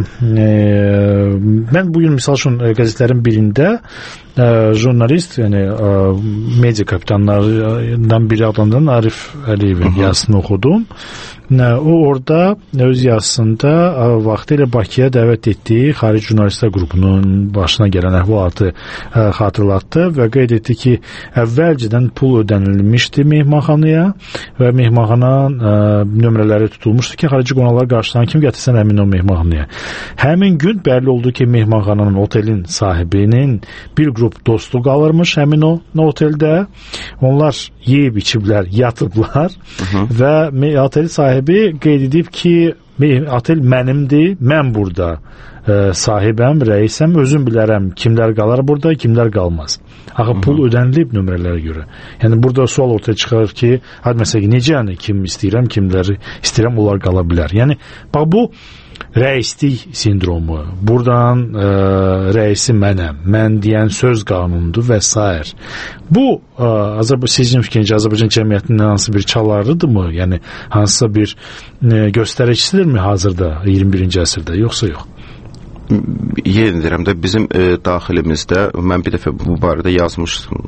Mən bugün misal üçün qəzetlərin birində jurnalist, yəni media kapitanlarından biri adlanan Arif Əliyevin yazısını oxudum. O orada öz yazısında vaxtilə Bakıya dəvət etdiyi xarici jurnalistlər qrupunun başına gələn əhvalatı xatırlatdı və qeyd etdi ki, əvvəlcədən pul ödənilmişdi mehmanxanaya və mehmanxana nömrələri tutulmuşdu ki, xarici qonaqlar qarşılanan kimi gətirsən həmin o mehmanxanaya. Həmin gün bəlli oldu ki, mehmanxananın, otelin sahibinin bir qrup dostu qalırmış həmin o oteldə. Onlar yeyib içiblər, yatıblar və otel sahibi qeyd edib ki, otel mənimdir, mən burada sahibəm, rəisəm, özüm bilərəm kimlər qalar burada, kimlər qalmaz. Axı pul ödənilib nömrələrə görə. Yəni burada sual ortaya çıxar ki, məsələn, necə yəni kim istəyirəm, kimləri istəyirəm, onlar qala bilər. Yəni bax bu rəislik sindromu, buradan rəisi mənəm, mən deyən söz qanunudur və s. Bu sizin fikrincə Azərbaycan cəmiyyətinin hansı bir çalarıdırmı? Yəni hansısa bir göstəricisidirmi hazırda 21-ci əsrdə, yoxsa yox? Yenə deyirəm də bizim daxilimizdə, mən bir dəfə bu barədə yazmışdım,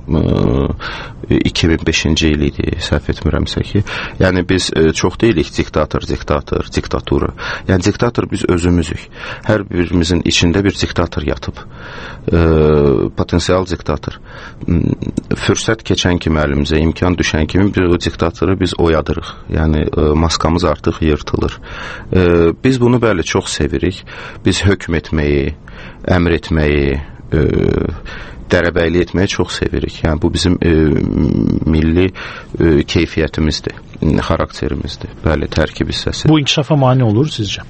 2005-ci il idi, səhv etmirəmsə ki, yəni biz çox deyilik diktatura. Yəni diktator biz özümüzük. Hər birimizin içində bir diktator yatıb. Potensial diktator. Fürsət keçən kimi əlimizə, imkan düşən kimi bir o diktatoru biz oyadırıq. Yəni maskamız artıq yırtılır. Biz bunu bəli çox sevirik. Biz hökm etməyi, əmr etməyi, dərəbəyli etməyi çox sevirik. Yəni bu bizim milli keyfiyyətimizdir, xarakterimizdir. Bəli, tərkib hissəsi. Bu inkişafa mane olur sizcə?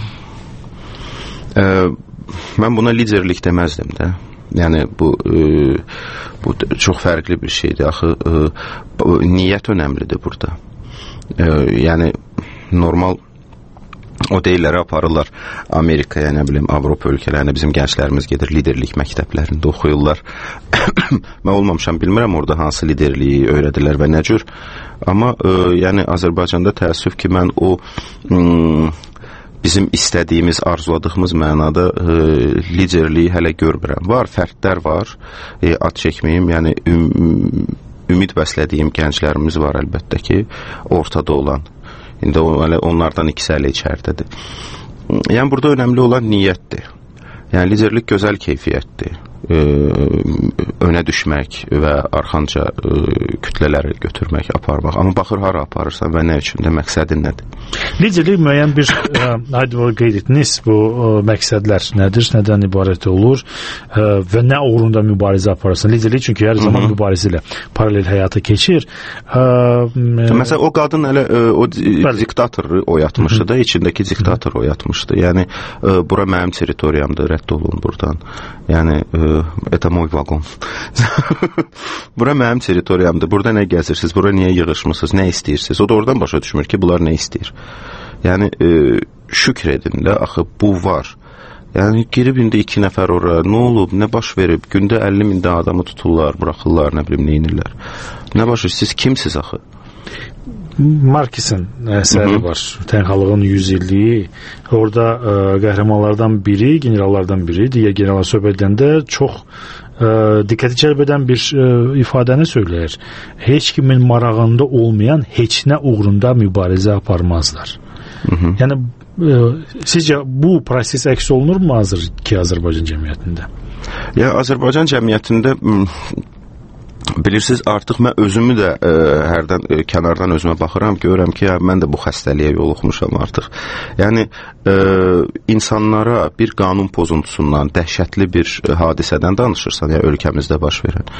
Mən buna liderlik deməzdim də. Yəni bu çox fərqli bir şeydir. Axı niyyət önəmlidir burada. Yəni normal o deyirlər, aparırlar Amerikaya, nə bilim, Avropa ölkələrinə, bizim gənclərimiz gedir liderlik məktəblərində oxuyurlar. Mən olmamışam, bilmirəm orada hansı liderliyi öyrədirlər və nə cür. Amma yəni Azərbaycanda təəssüf ki, mən o bizim istədiyimiz, arzuladığımız mənada liderliyi hələ görmürəm. Var, fərdlər var, ad çəkməyim, yəni ümid bəslədiyim gənclərimiz var əlbəttə ki, ortada olan. İndi onlardan ikisi hələ içəridədir. Yəni burada önəmli olan niyyətdir. Yəni liderlik gözəl keyfiyyətdir. önə düşmək və arxanca kütlələri götürmək, aparmaq. Amma baxır hara aparırsan və nə üçün də məqsədin nədir? Liderlik müəyyən bir qeyd etdiniz, bu məqsədlər nədir, nədən ibarət olur və nə uğrunda mübarizə aparırsan? Liderlik çünki hər zaman mübarizə ilə paralel həyata keçir. Məsələn, o qadın hələ o diktatoru oyatmışdı da, içindəki diktator oyatmışdı. Yəni, bura mənim teritoriyamdır, rədd olun buradan. Yəni, это мой вагон. Bura mənim teritoriyamdır. Burada nə gəzirsiniz? Bura niyə yığışmısınız? Nə istəyirsiniz? O da oradan başa düşmür ki, bunlar nə istəyir. Yəni, şükür edin də, axı bu var. Yəni, girib indi 2 nəfər ora, nə olub, nə baş verib? Gündə 50.000 adamı tuturlar, buraxırlar, nə bilim, neynirlər. Nə baş verir? Siz kimsiz axı? Markesin əsəri var. Tənhalığın 100 illiyi. Orada qəhrəmanlardan biri, generallardan biri, digər generallar söhbət edəndə çox diqqəti cəlb edən bir ifadəni söyləyir. Heç kimin marağında olmayan heç nə uğrunda mübarizə aparmazlar. Yəni, sizcə bu proses əks olunurmu hazırki Azərbaycan cəmiyyətində? Ya, Azərbaycan cəmiyyətində bilirsiniz, artıq mən özümü də hərdən kənardan özümə baxıram, görürəm ki, mən də bu xəstəliyə yoluxmuşam artıq. Yəni, insanlara bir qanun pozuntusundan, dəhşətli bir hadisədən danışırsan, ya ölkəmizdə baş verən.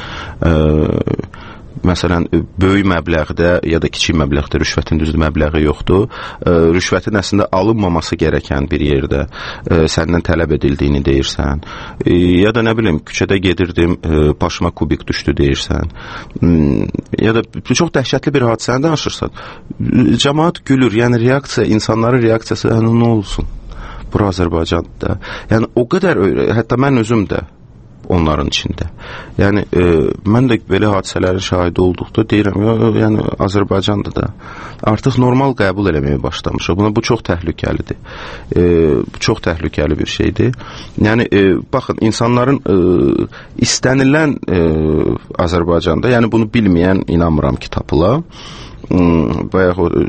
Məsələn, böyük məbləğdə ya da kiçik məbləğdə rüşvətin düzdür məbləği yoxdur. Rüşvətin əslində alınmaması gərəkən bir yerdə səndən tələb edildiyini deyirsən. Ya da nə bilim, küçədə gedirdim, başıma kubik düşdü deyirsən. Ya da çox dəhşətli bir hadisəni danışırsan. Cəmaət gülür, yəni reaksiya, insanların reaksiyası nə olsun? Bura Azərbaycandır. Yəni, o qədər, hətta mən özüm də onların içində. Yəni, mən də belə hadisələrin şahidi olduqda deyirəm, yəni Azərbaycandır da. Artıq normal qəbul eləməyə başlamışıq. Bu çox təhlükəlidir. Çox təhlükəli bir şeydir. Yəni, baxın, insanların istənilən Azərbaycanda, yəni bunu bilməyən inanmıram ki, tapıla. Bayaq o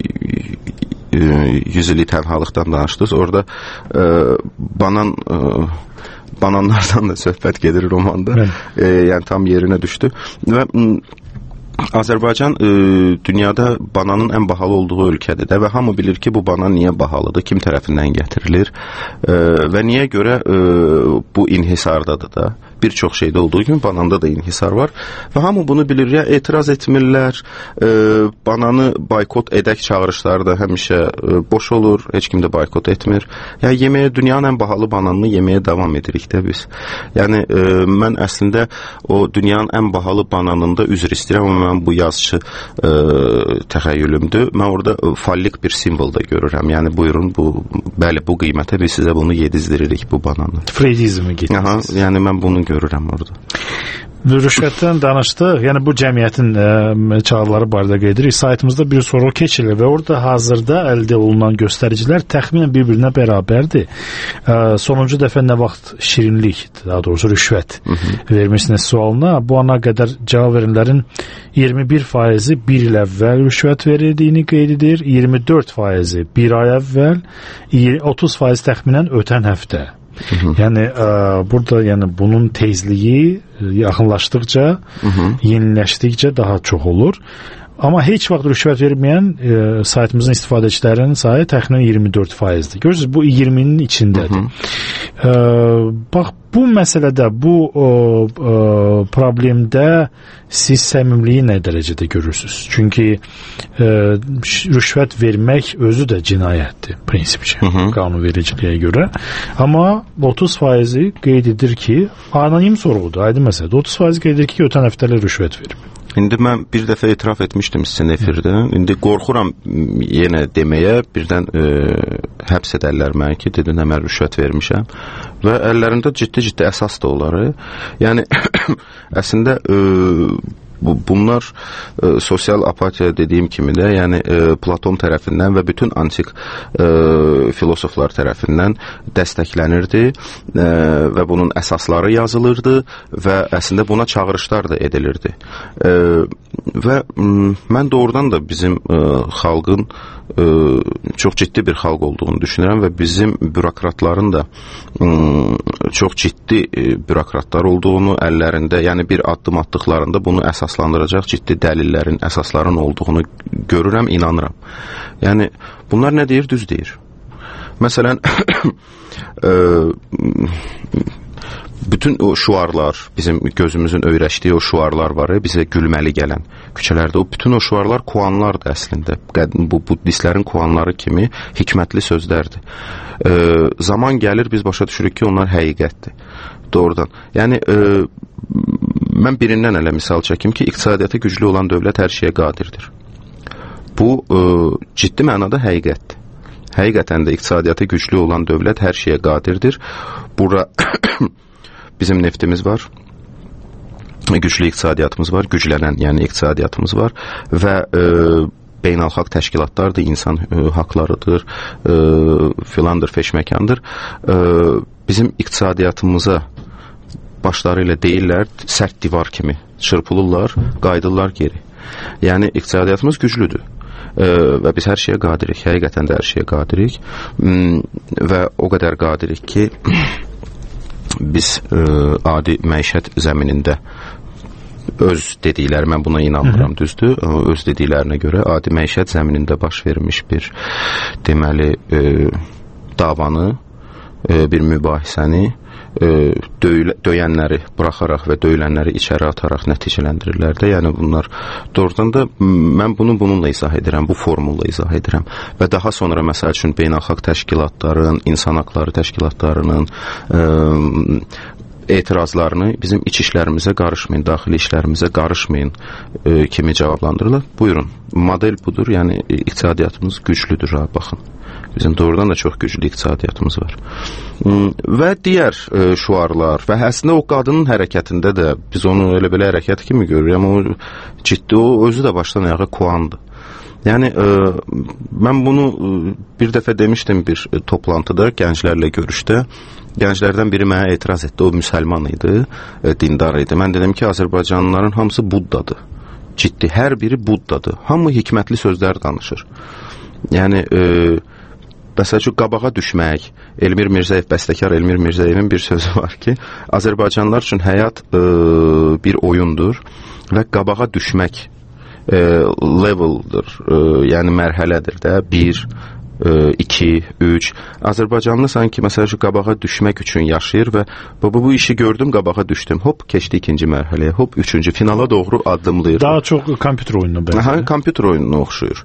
100 illik tənhalıqdan danışdınız. Orada bananlardan da söhbət gedir romanda. Yəni tam yerinə düşdü. Və Azərbaycan dünyada bananın ən bahalı olduğu ölkədir və hamı bilir ki, bu banan niyə bahalıdır, kim tərəfindən gətirilir və niyə görə bu inhisardadır da. Bir çox şeydə olduğu kimi bananda da inhisar var və hamı bunu bilir. Ya etiraz etmirlər, bananı boykot edək çağırışları da həmişə boş olur, heç kim də boykot etmir. Ya yeməyə, dünyanın ən bahalı bananını yeməyə davam edirik də biz. Yəni, mən əslində o dünyanın ən bahalı bananında üzr istəyirəm, amma mən bu yazıcı təxəyyülümdür. Mən orada fallik bir simvol da görürəm. Yəni, buyurun, bəli, bu qiymətə biz sizə bunu yedizdiririk, bu bananı. Freydizmi getirsiniz. Yəni, mən bunu görürəm orada. Rüşvətdən danışdıq. Yəni bu cəmiyyətin çağrıları barədə qeyd edirik. Saytımızda bir soru keçilir və orada hazırda əldə olunan göstəricilər təxminən bir-birinə bərabərdir. Sonuncu dəfə nə vaxt şirinlik, daha doğrusu rüşvət vermişsiniz sualına. Bu ana qədər cavab verenlərin 21%-i bir il əvvəl rüşvət verildiyini qeyd edir, 24%-i bir ay əvvəl, 30% təxminən ötən həftə. Yəni burada bunun tezliyi yaxınlaşdıqca, yeniləşdikcə daha çox olur. Amma heç vaxt rüşvət verməyən saytımızın istifadəçilərinin sayı təxminən 24%-dir. Görürsünüz, bu 20-nin içindədir. Bax, bu məsələdə, bu problemdə siz səmimliyi nə dərəcədə görürsünüz? Çünki rüşvət vermək özü də cinayətdir, prinsipcə, qanunvericiliyə görə. Amma 30%-i qeyd edir ki, anonim sorğudur, aydın məsələdir. 30% qeyd edir ki, ötən həftələr rüşvət verib. İndi mən bir dəfə etiraf etmişdim sizin efirdə. İndi qorxuram yenə deməyə, birdən həbs edərlər məni ki, dedin, mən rüşvət vermişəm. Və əllərində ciddi əsas da olar. Yəni, əslində bunlar sosial apatiya dediyim kimi də, yəni Platon tərəfindən və bütün antik filosoflar tərəfindən dəstəklənirdi və bunun əsasları yazılırdı və əslində buna çağırışlar da edilirdi. Və mən doğrudan da bizim xalqın çox ciddi bir xalq olduğunu düşünürəm və bizim bürokratların da çox ciddi bürokratlar olduğunu, əllərində, yəni bir addım atdıqlarında bunu əsaslandıracaq ciddi dəlillərin, əsasların olduğunu görürəm, inanıram. Yəni bunlar nə deyir? Düz deyir. Məsələn, bütün o şuarlar, bizim gözümüzün öyrəşdiyi o şuarlar var, bizə gülməli gələn küçələrdə, o bütün o şuarlar kuanlardır əslində. Bu buddistlərin kuanları kimi hikmətli sözlərdir. Zaman gəlir, biz başa düşürük ki, onlar həqiqətdir. Doğrudan. Yəni, mən birindən elə misal çəkim ki, iqtisadiyyatı güclü olan dövlət hər şeyə qadirdir. Bu, ciddi mənada həqiqətdir. Həqiqətən də iqtisadiyyatı güclü olan dövlət hər şeyə qadirdir. Bura bizim neftimiz var, güclü iqtisadiyyatımız var, güclənən, yəni iqtisadiyyatımız var və beynəlxalq təşkilatlardır, insan haqlarıdır, filandır, feşməkandır. Bizim iqtisadiyyatımıza başları ilə deyirlər, sərt divar kimi çırpılırlar, qaydırlar geri. Yəni, iqtisadiyyatımız güclüdür və biz hər şeyə qadirik, həqiqətən də hər şeyə qadirik və o qədər qadirik ki, biz adi məişət zəminində öz dedikləri, mən buna inanmıram, düzdür, öz dediklərinə görə adi məişət zəminində baş vermiş bir deməli davanı, bir mübahisəni döyənləri buraxaraq və döyülənləri içəri ataraq nəticələndirirlər də. Yəni bunlar doğrudan da mən bunu bununla izah edirəm, bu formulla izah edirəm və daha sonra məsəl üçün beynəlxalq təşkilatların, insan haqları təşkilatlarının etirazlarını bizim iç işlərimizə qarışmayın, daxili işlərimizə qarışmayın kimi cavablandırırlar. Buyurun, model budur, yəni iqtisadiyyatımız güclüdür, baxın. Bizim doğrudan da çox güclü iqtisadiyyatımız var. Və digər şuarlar və əslində o qadının hərəkətində də biz onu elə belə hərəkət kimi görürük, amma o ciddi, o özü də başdan ayağa kuandır. Yəni, mən bunu bir dəfə demişdim bir toplantıda, gənclərlə görüşdə. Gənclərdən biri mənə etiraz etdi, o müsəlman idi, dindar idi. Mən dedim ki, Azərbaycanlıların hamısı Buddadır. Ciddi, hər biri Buddadır. Hamı hikmətli sözlər danışır. Yəni, məsəl üçün, qabağa düşmək, Elmir Mirzəyev, bəstəkar Elmir Mirzəyevin bir sözü var ki, Azərbaycanlılar üçün həyat bir oyundur və qabağa düşmək leveldir, yəni mərhələdir də, 1, 2, 3. Azərbaycanlı sanki məsəl üçün qabağa düşmək üçün yaşayır və bu işi gördüm, qabağa düşdüm, hop, keçdi ikinci mərhələyə, hop, üçüncü, finala doğru addımlayır. Daha çox kompüter oyununa bənzər. Kompüter oyununa oxşuyur.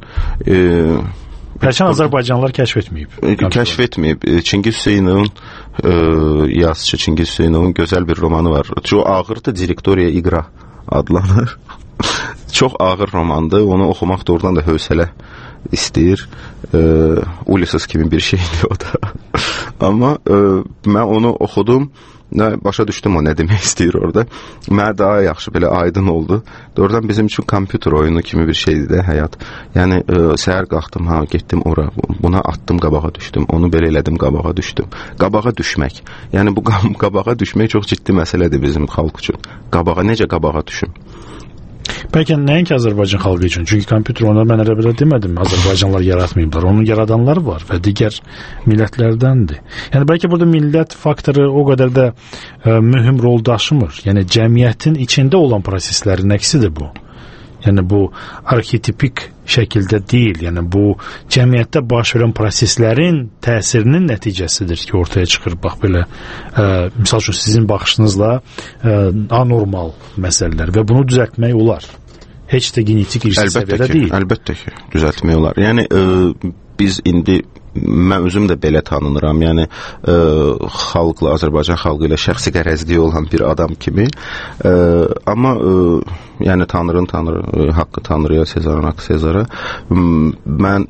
Hərçən Azərbaycanlılar kəşf etməyib. Kəşf etməyib. Çingiz Hüseynovun, yazıcı Çingiz Hüseynovun gözəl bir romanı var. Çox ağırdır, Direktoriya İqra adlanır. Çox ağır romandır, onu oxumaq doğrudan da hövsələ istəyir. Ulysses kimi bir şeydir o da. Amma mən onu oxudum, başa düşdüm o nə demək istəyir orada. Mənə daha yaxşı, belə aydın oldu. Doğrudan bizim üçün kompüter oyunu kimi bir şeydir də həyat. Yəni, səhər qalxdım, getdim ora, buna atdım, qabağa düşdüm, onu belə elədim, qabağa düşdüm. Qabağa düşmək. Yəni, bu qabağa düşmək çox ciddi məsələdir bizim xalq üçün. Qabağa, necə qabağa düşüm? Bəlkə nəinki Azərbaycan xalqı üçün? Çünki kompüter oyunları mən elə belə demədim, Azərbaycanlılar yaratmayıblar. Onun yaradanları var və digər millətlərdəndir. Yəni, bəlkə burada millət faktoru o qədər də mühüm rol daşımır. Yəni, cəmiyyətin içində olan proseslərin əksidir bu. Yəni, bu arxetipik şəkildə deyil. Yəni, bu cəmiyyətdə baş verən proseslərin təsirinin nəticəsidir ki, ortaya çıxır. Bax, belə, misal üçün, sizin baxışınızla anormal məsələlər və bunu düzəltmək olar. Heç də genetik irsi səviyyədə deyil. Əlbəttə ki, düzəltmək olar. Yəni, biz indi, mən özüm də belə tanınıram, yəni xalqla, Azərbaycan xalqı ilə şəxsi qərəzliyi olan bir adam kimi, amma yəni tanrın tanrı, haqqı tanrıya, Sezarın haqqı Sezara, mən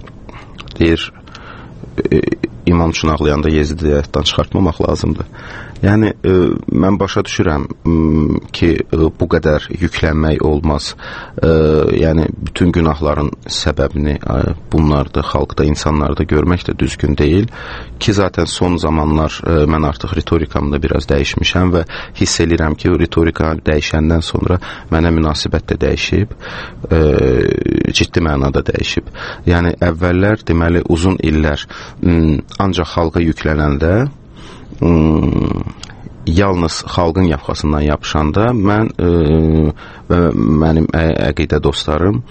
deyir, imam üçün ağlayanda Yezidi həyatdan çıxartmamaq lazımdır. Yəni mən başa düşürəm ki, bu qədər yüklənmək olmaz. Yəni bütün günahların səbəbini bunlarda, xalqda, insanlarda görmək də düzgün deyil ki, zaten son zamanlar mən artıq ritorikamda biraz dəyişmişəm və hiss edirəm ki, ritorika dəyişəndən sonra mənə münasibət də dəyişib, ciddi mənada dəyişib. Yəni əvvəllər deməli uzun illər ancaq xalqa yüklənəndə, yalnız xalqın yaxasından yapışanda mən və mənim əqidə dostlarım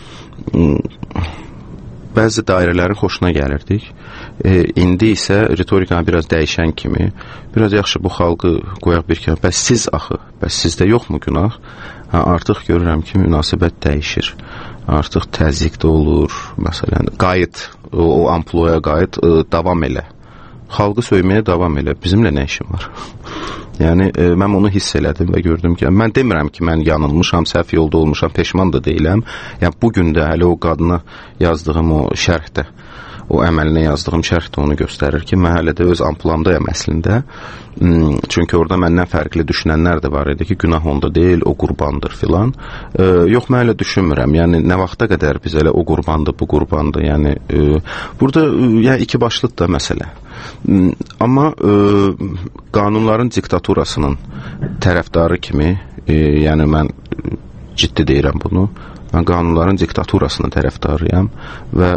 bəzi dairələrin xoşuna gəlirdik. İndi isə ritorikanı biraz dəyişən kimi, biraz yaxşı bu xalqı qoyaq bir kere, bəs siz axı, bəs sizdə yoxmu günah? Artıq görürəm ki, münasibət dəyişir. Artıq təzyiq də olur, məsələn, qayıt, o amploya qayıt, davam elə. Xalqı söyməyə davam elə. Bizimlə nə işin var? Yəni, mən onu hiss elədim və gördüm ki, mən demirəm ki, mən yanılmışam, səhv yolda olmuşam, peşman da deyiləm. Yəni, bugün də hələ o qadına yazdığım o şərhdə, o əməlinə yazdığım şərhdə onu göstərir ki, mən hələ də öz ampulamdayam əslində. Çünki orada məndən fərqli düşünənlər də var idi ki, günah onda deyil, o qurbandır filan. Yox, mən hələ düşünmürəm. Yəni, nə vaxta qədər biz elə o qurbandır, bu qurbandır. Yəni, burada yəni, iki başlıdır da məsələ. Amma qanunların diktaturasının tərəfdarı kimi, yəni mən ciddi deyirəm bunu, mən qanunların diktaturasının tərəfdarıyam və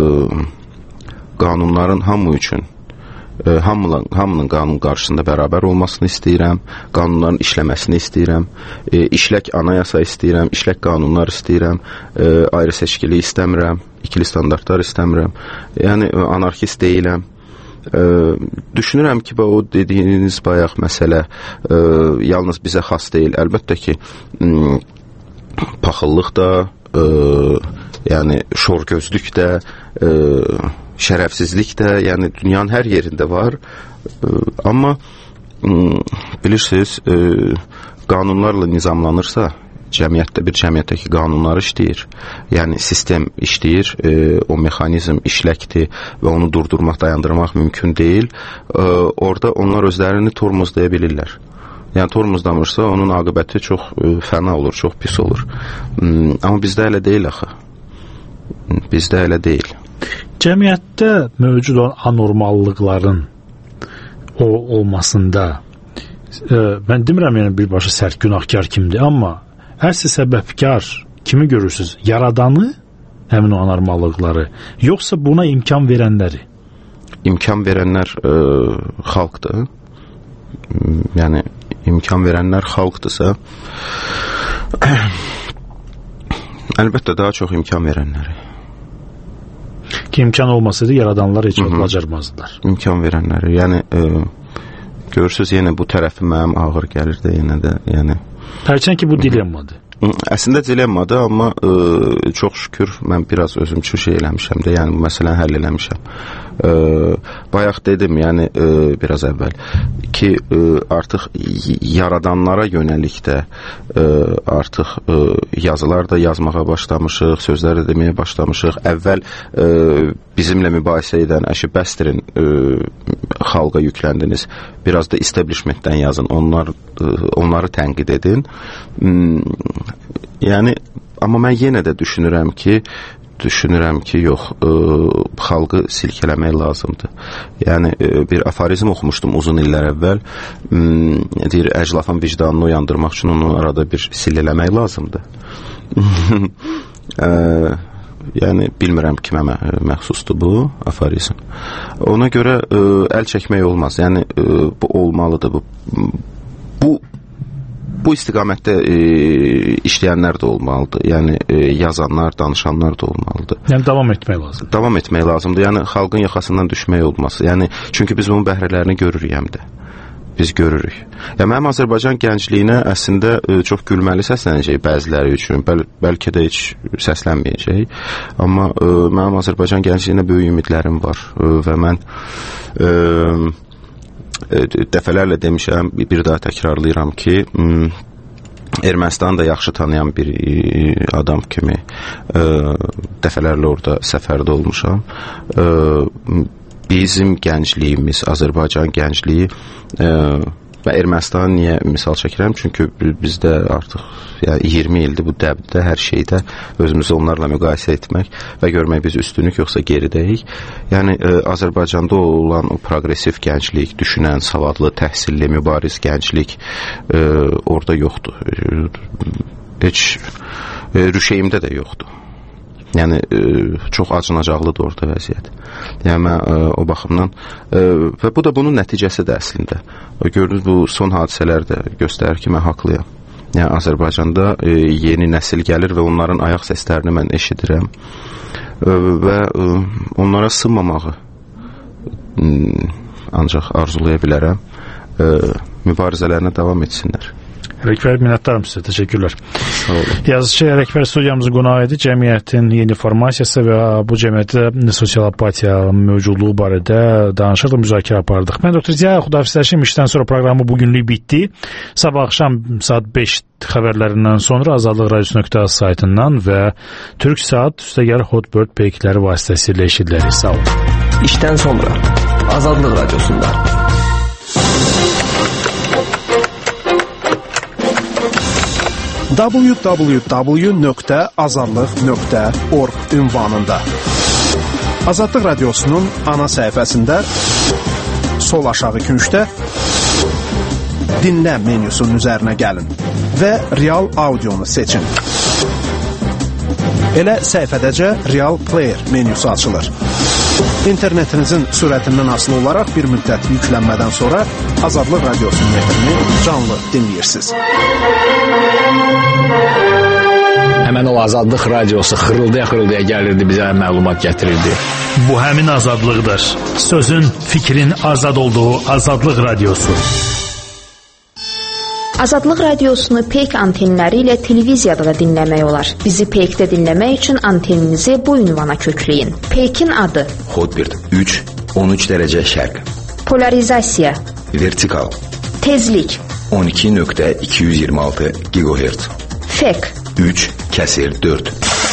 qanunların hamı üçün, hamının qanun qarşısında bərabər olmasını istəyirəm, qanunların işləməsini istəyirəm, işlək anayasa istəyirəm, işlək qanunlar istəyirəm, ayrı seçkili istəmirəm, ikili standartlar istəmirəm, yəni anarxist deyiləm. Düşünürəm ki, o dediyiniz bayaq məsələ yalnız bizə xas deyil. Əlbəttə ki, paxıllıq da, yəni şorgözlük də, şərəfsizlik də, yəni dünyanın hər yerində var. Amma bilirsiniz, qanunlarla nizamlanırsa, cəmiyyətdə bir cəmiyyətdəki qanunlar işləyir. Yəni sistem işləyir, o mexanizm işləkdir və onu durdurmaq, dayandırmaq mümkün deyil. Orada onlar özlərini tormozlaya bilirlər. Yəni tormozlamırsa onun aqibəti çox fəna olur, çox pis olur. Amma bizdə elə deyil axı. Bizdə elə deyil. Cəmiyyətdə mövcud olan anormallıqların olmasında mən demirəm yəni birbaşa sərt günahkar kimdir, amma əsl səbəbkar kimi görürsünüz? Yaradanı, həmin o anormallıqları, yoxsa buna imkan verənləri? İmkan verənlər xalqdır. Yəni imkan verənlər xalqdırsa, əlbəttə daha çox imkan verənləri. Ki imkan olmasaydı yaradanlar heç bacarmazdılar. İmkan verənləri. Yəni görürsünüz, yenə bu tərəfi mənim ağır gəlir də yenə də. Yəni hərçən ki bu dilemmadır. Əslində dilemmadır, amma çox şükür mən biraz özüm üçün şey eləmişəm də, yəni bu məsələni həll eləmişəm. Bayaq dedim, yəni biraz əvvəl ki, artıq yaradanlara yönəlik də artıq yazılar da yazmağa başlamışıq, sözlər də deməyə başlamışıq. Əvvəl bizimlə mübahisə edən Bəstirin xalqa yükləndiniz, biraz da establishmentdən yazın, onları tənqid edin. Yəni, amma mən yenə də düşünürəm ki, yox, xalqı silkələmək lazımdır. Yəni, bir aforizm oxumuşdum uzun illər əvvəl, deyir, əclafın vicdanını uyandırmaq üçün onu arada bir silləmək lazımdır. Yəni, bilmirəm kimə məxsusdur bu aforizm. Ona görə əl çəkmək olmaz. Yəni, bu olmalıdır. Bu istiqamətdə işləyənlər də olmalıdır. Yəni, yazanlar, danışanlar da olmalıdır. Yəni, davam etmək lazımdır. Davam etmək lazımdır. Yəni, xalqın yaxasından düşmək olmaz. Yəni, çünki biz bunun bəhrələrini görürük həm də. Biz görürük. Yəni, mənim Azərbaycan gəncliyinə əslində çox gülməli səslənəcək bəziləri üçün. Bəlkə də heç səslənməyəcək. Amma mənim Azərbaycan gəncliyinə böyük ümidlərim var. Və mən dəfələrlə demişəm, bir daha təkrarlayıram ki, Ermənistanı da yaxşı tanıyan bir adam kimi dəfələrlə orada səfərdə olmuşam. Bizim gəncliyimiz, Azərbaycan gəncliyi Və Ermənistanı niyə misal çəkirəm? Çünki bizdə artıq 20 ildir bu dəbdə, hər şeydə özümüzü onlarla müqayisə etmək və görmək biz üstünlük yoxsa geridəyik. Yəni Azərbaycanda olan o progressiv gənclik, düşünən, savadlı, təhsilli, mübariz gənclik orada yoxdur. Heç rüşeyimdə də yoxdur. Yəni çox acınacaqlıdır orada vəziyyət. Yəni mən o baxımdan və bu da bunun nəticəsidir əslində. Görürüz, bu son hadisələr də göstərir ki, mən haqlıyam. Yəni Azərbaycanda yeni nəsil gəlir və onların ayaq səslərini mən eşidirəm və onlara sınmamağı ancaq arzulaya bilərəm. Mübarizələrinə davam etsinlər. Rəkbər, minnətdaram sizə, təşəkkürlər. Yazıcı Rəkbər studiyamızın qonağı idi. Cəmiyyətin yeni formasiyası və bu cəmiyyətdə sosial apatiya mövcudluğu barədə danışırdıq, müzakirə apardıq. Mən Dr. Ziya Xudafisləşim, işdən sonra proqramı bugünlük bitdi. Sabah axşam saat 5 xəbərlərindən sonra Azadlıq Radiosu.az saytından və Türk Saat üstəgəl Hotbird peykləri vasitəsilə eşidilərik. Sağ olun. İşdən sonra Azadlıq Radiosunda. www.azadlıq.org ünvanında Azadlıq Radiosunun ana səhifəsində sol aşağı küncdə dinlə menyusunun üzərinə gəlin və real audionu seçin. Elə səhifədəcə Real Player menyusu açılır. İnternetinizin sürətindən asılı olaraq bir müddət yüklənmədən sonra Azadlıq Radiosunun efrini canlı dinləyirsiniz. Həmən o Azadlıq Radiosu xırıldaya gəlirdi, bizə məlumat gətirirdi. Bu həmin azadlıqdır. Sözün, fikrin azad olduğu Azadlıq Radiosu. Azadlıq Radiosunu peyk antenləri ilə televiziyada da dinləmək olar. Bizi peykdə dinləmək üçün anteninizi bu ünvana kökləyin. Peykin adı: Hotbird 3, 13 dərəcə şərq. Polarizasiya: Vertikal. Tezlik: 12.226 GHz. Fek: 3 kəsir 4.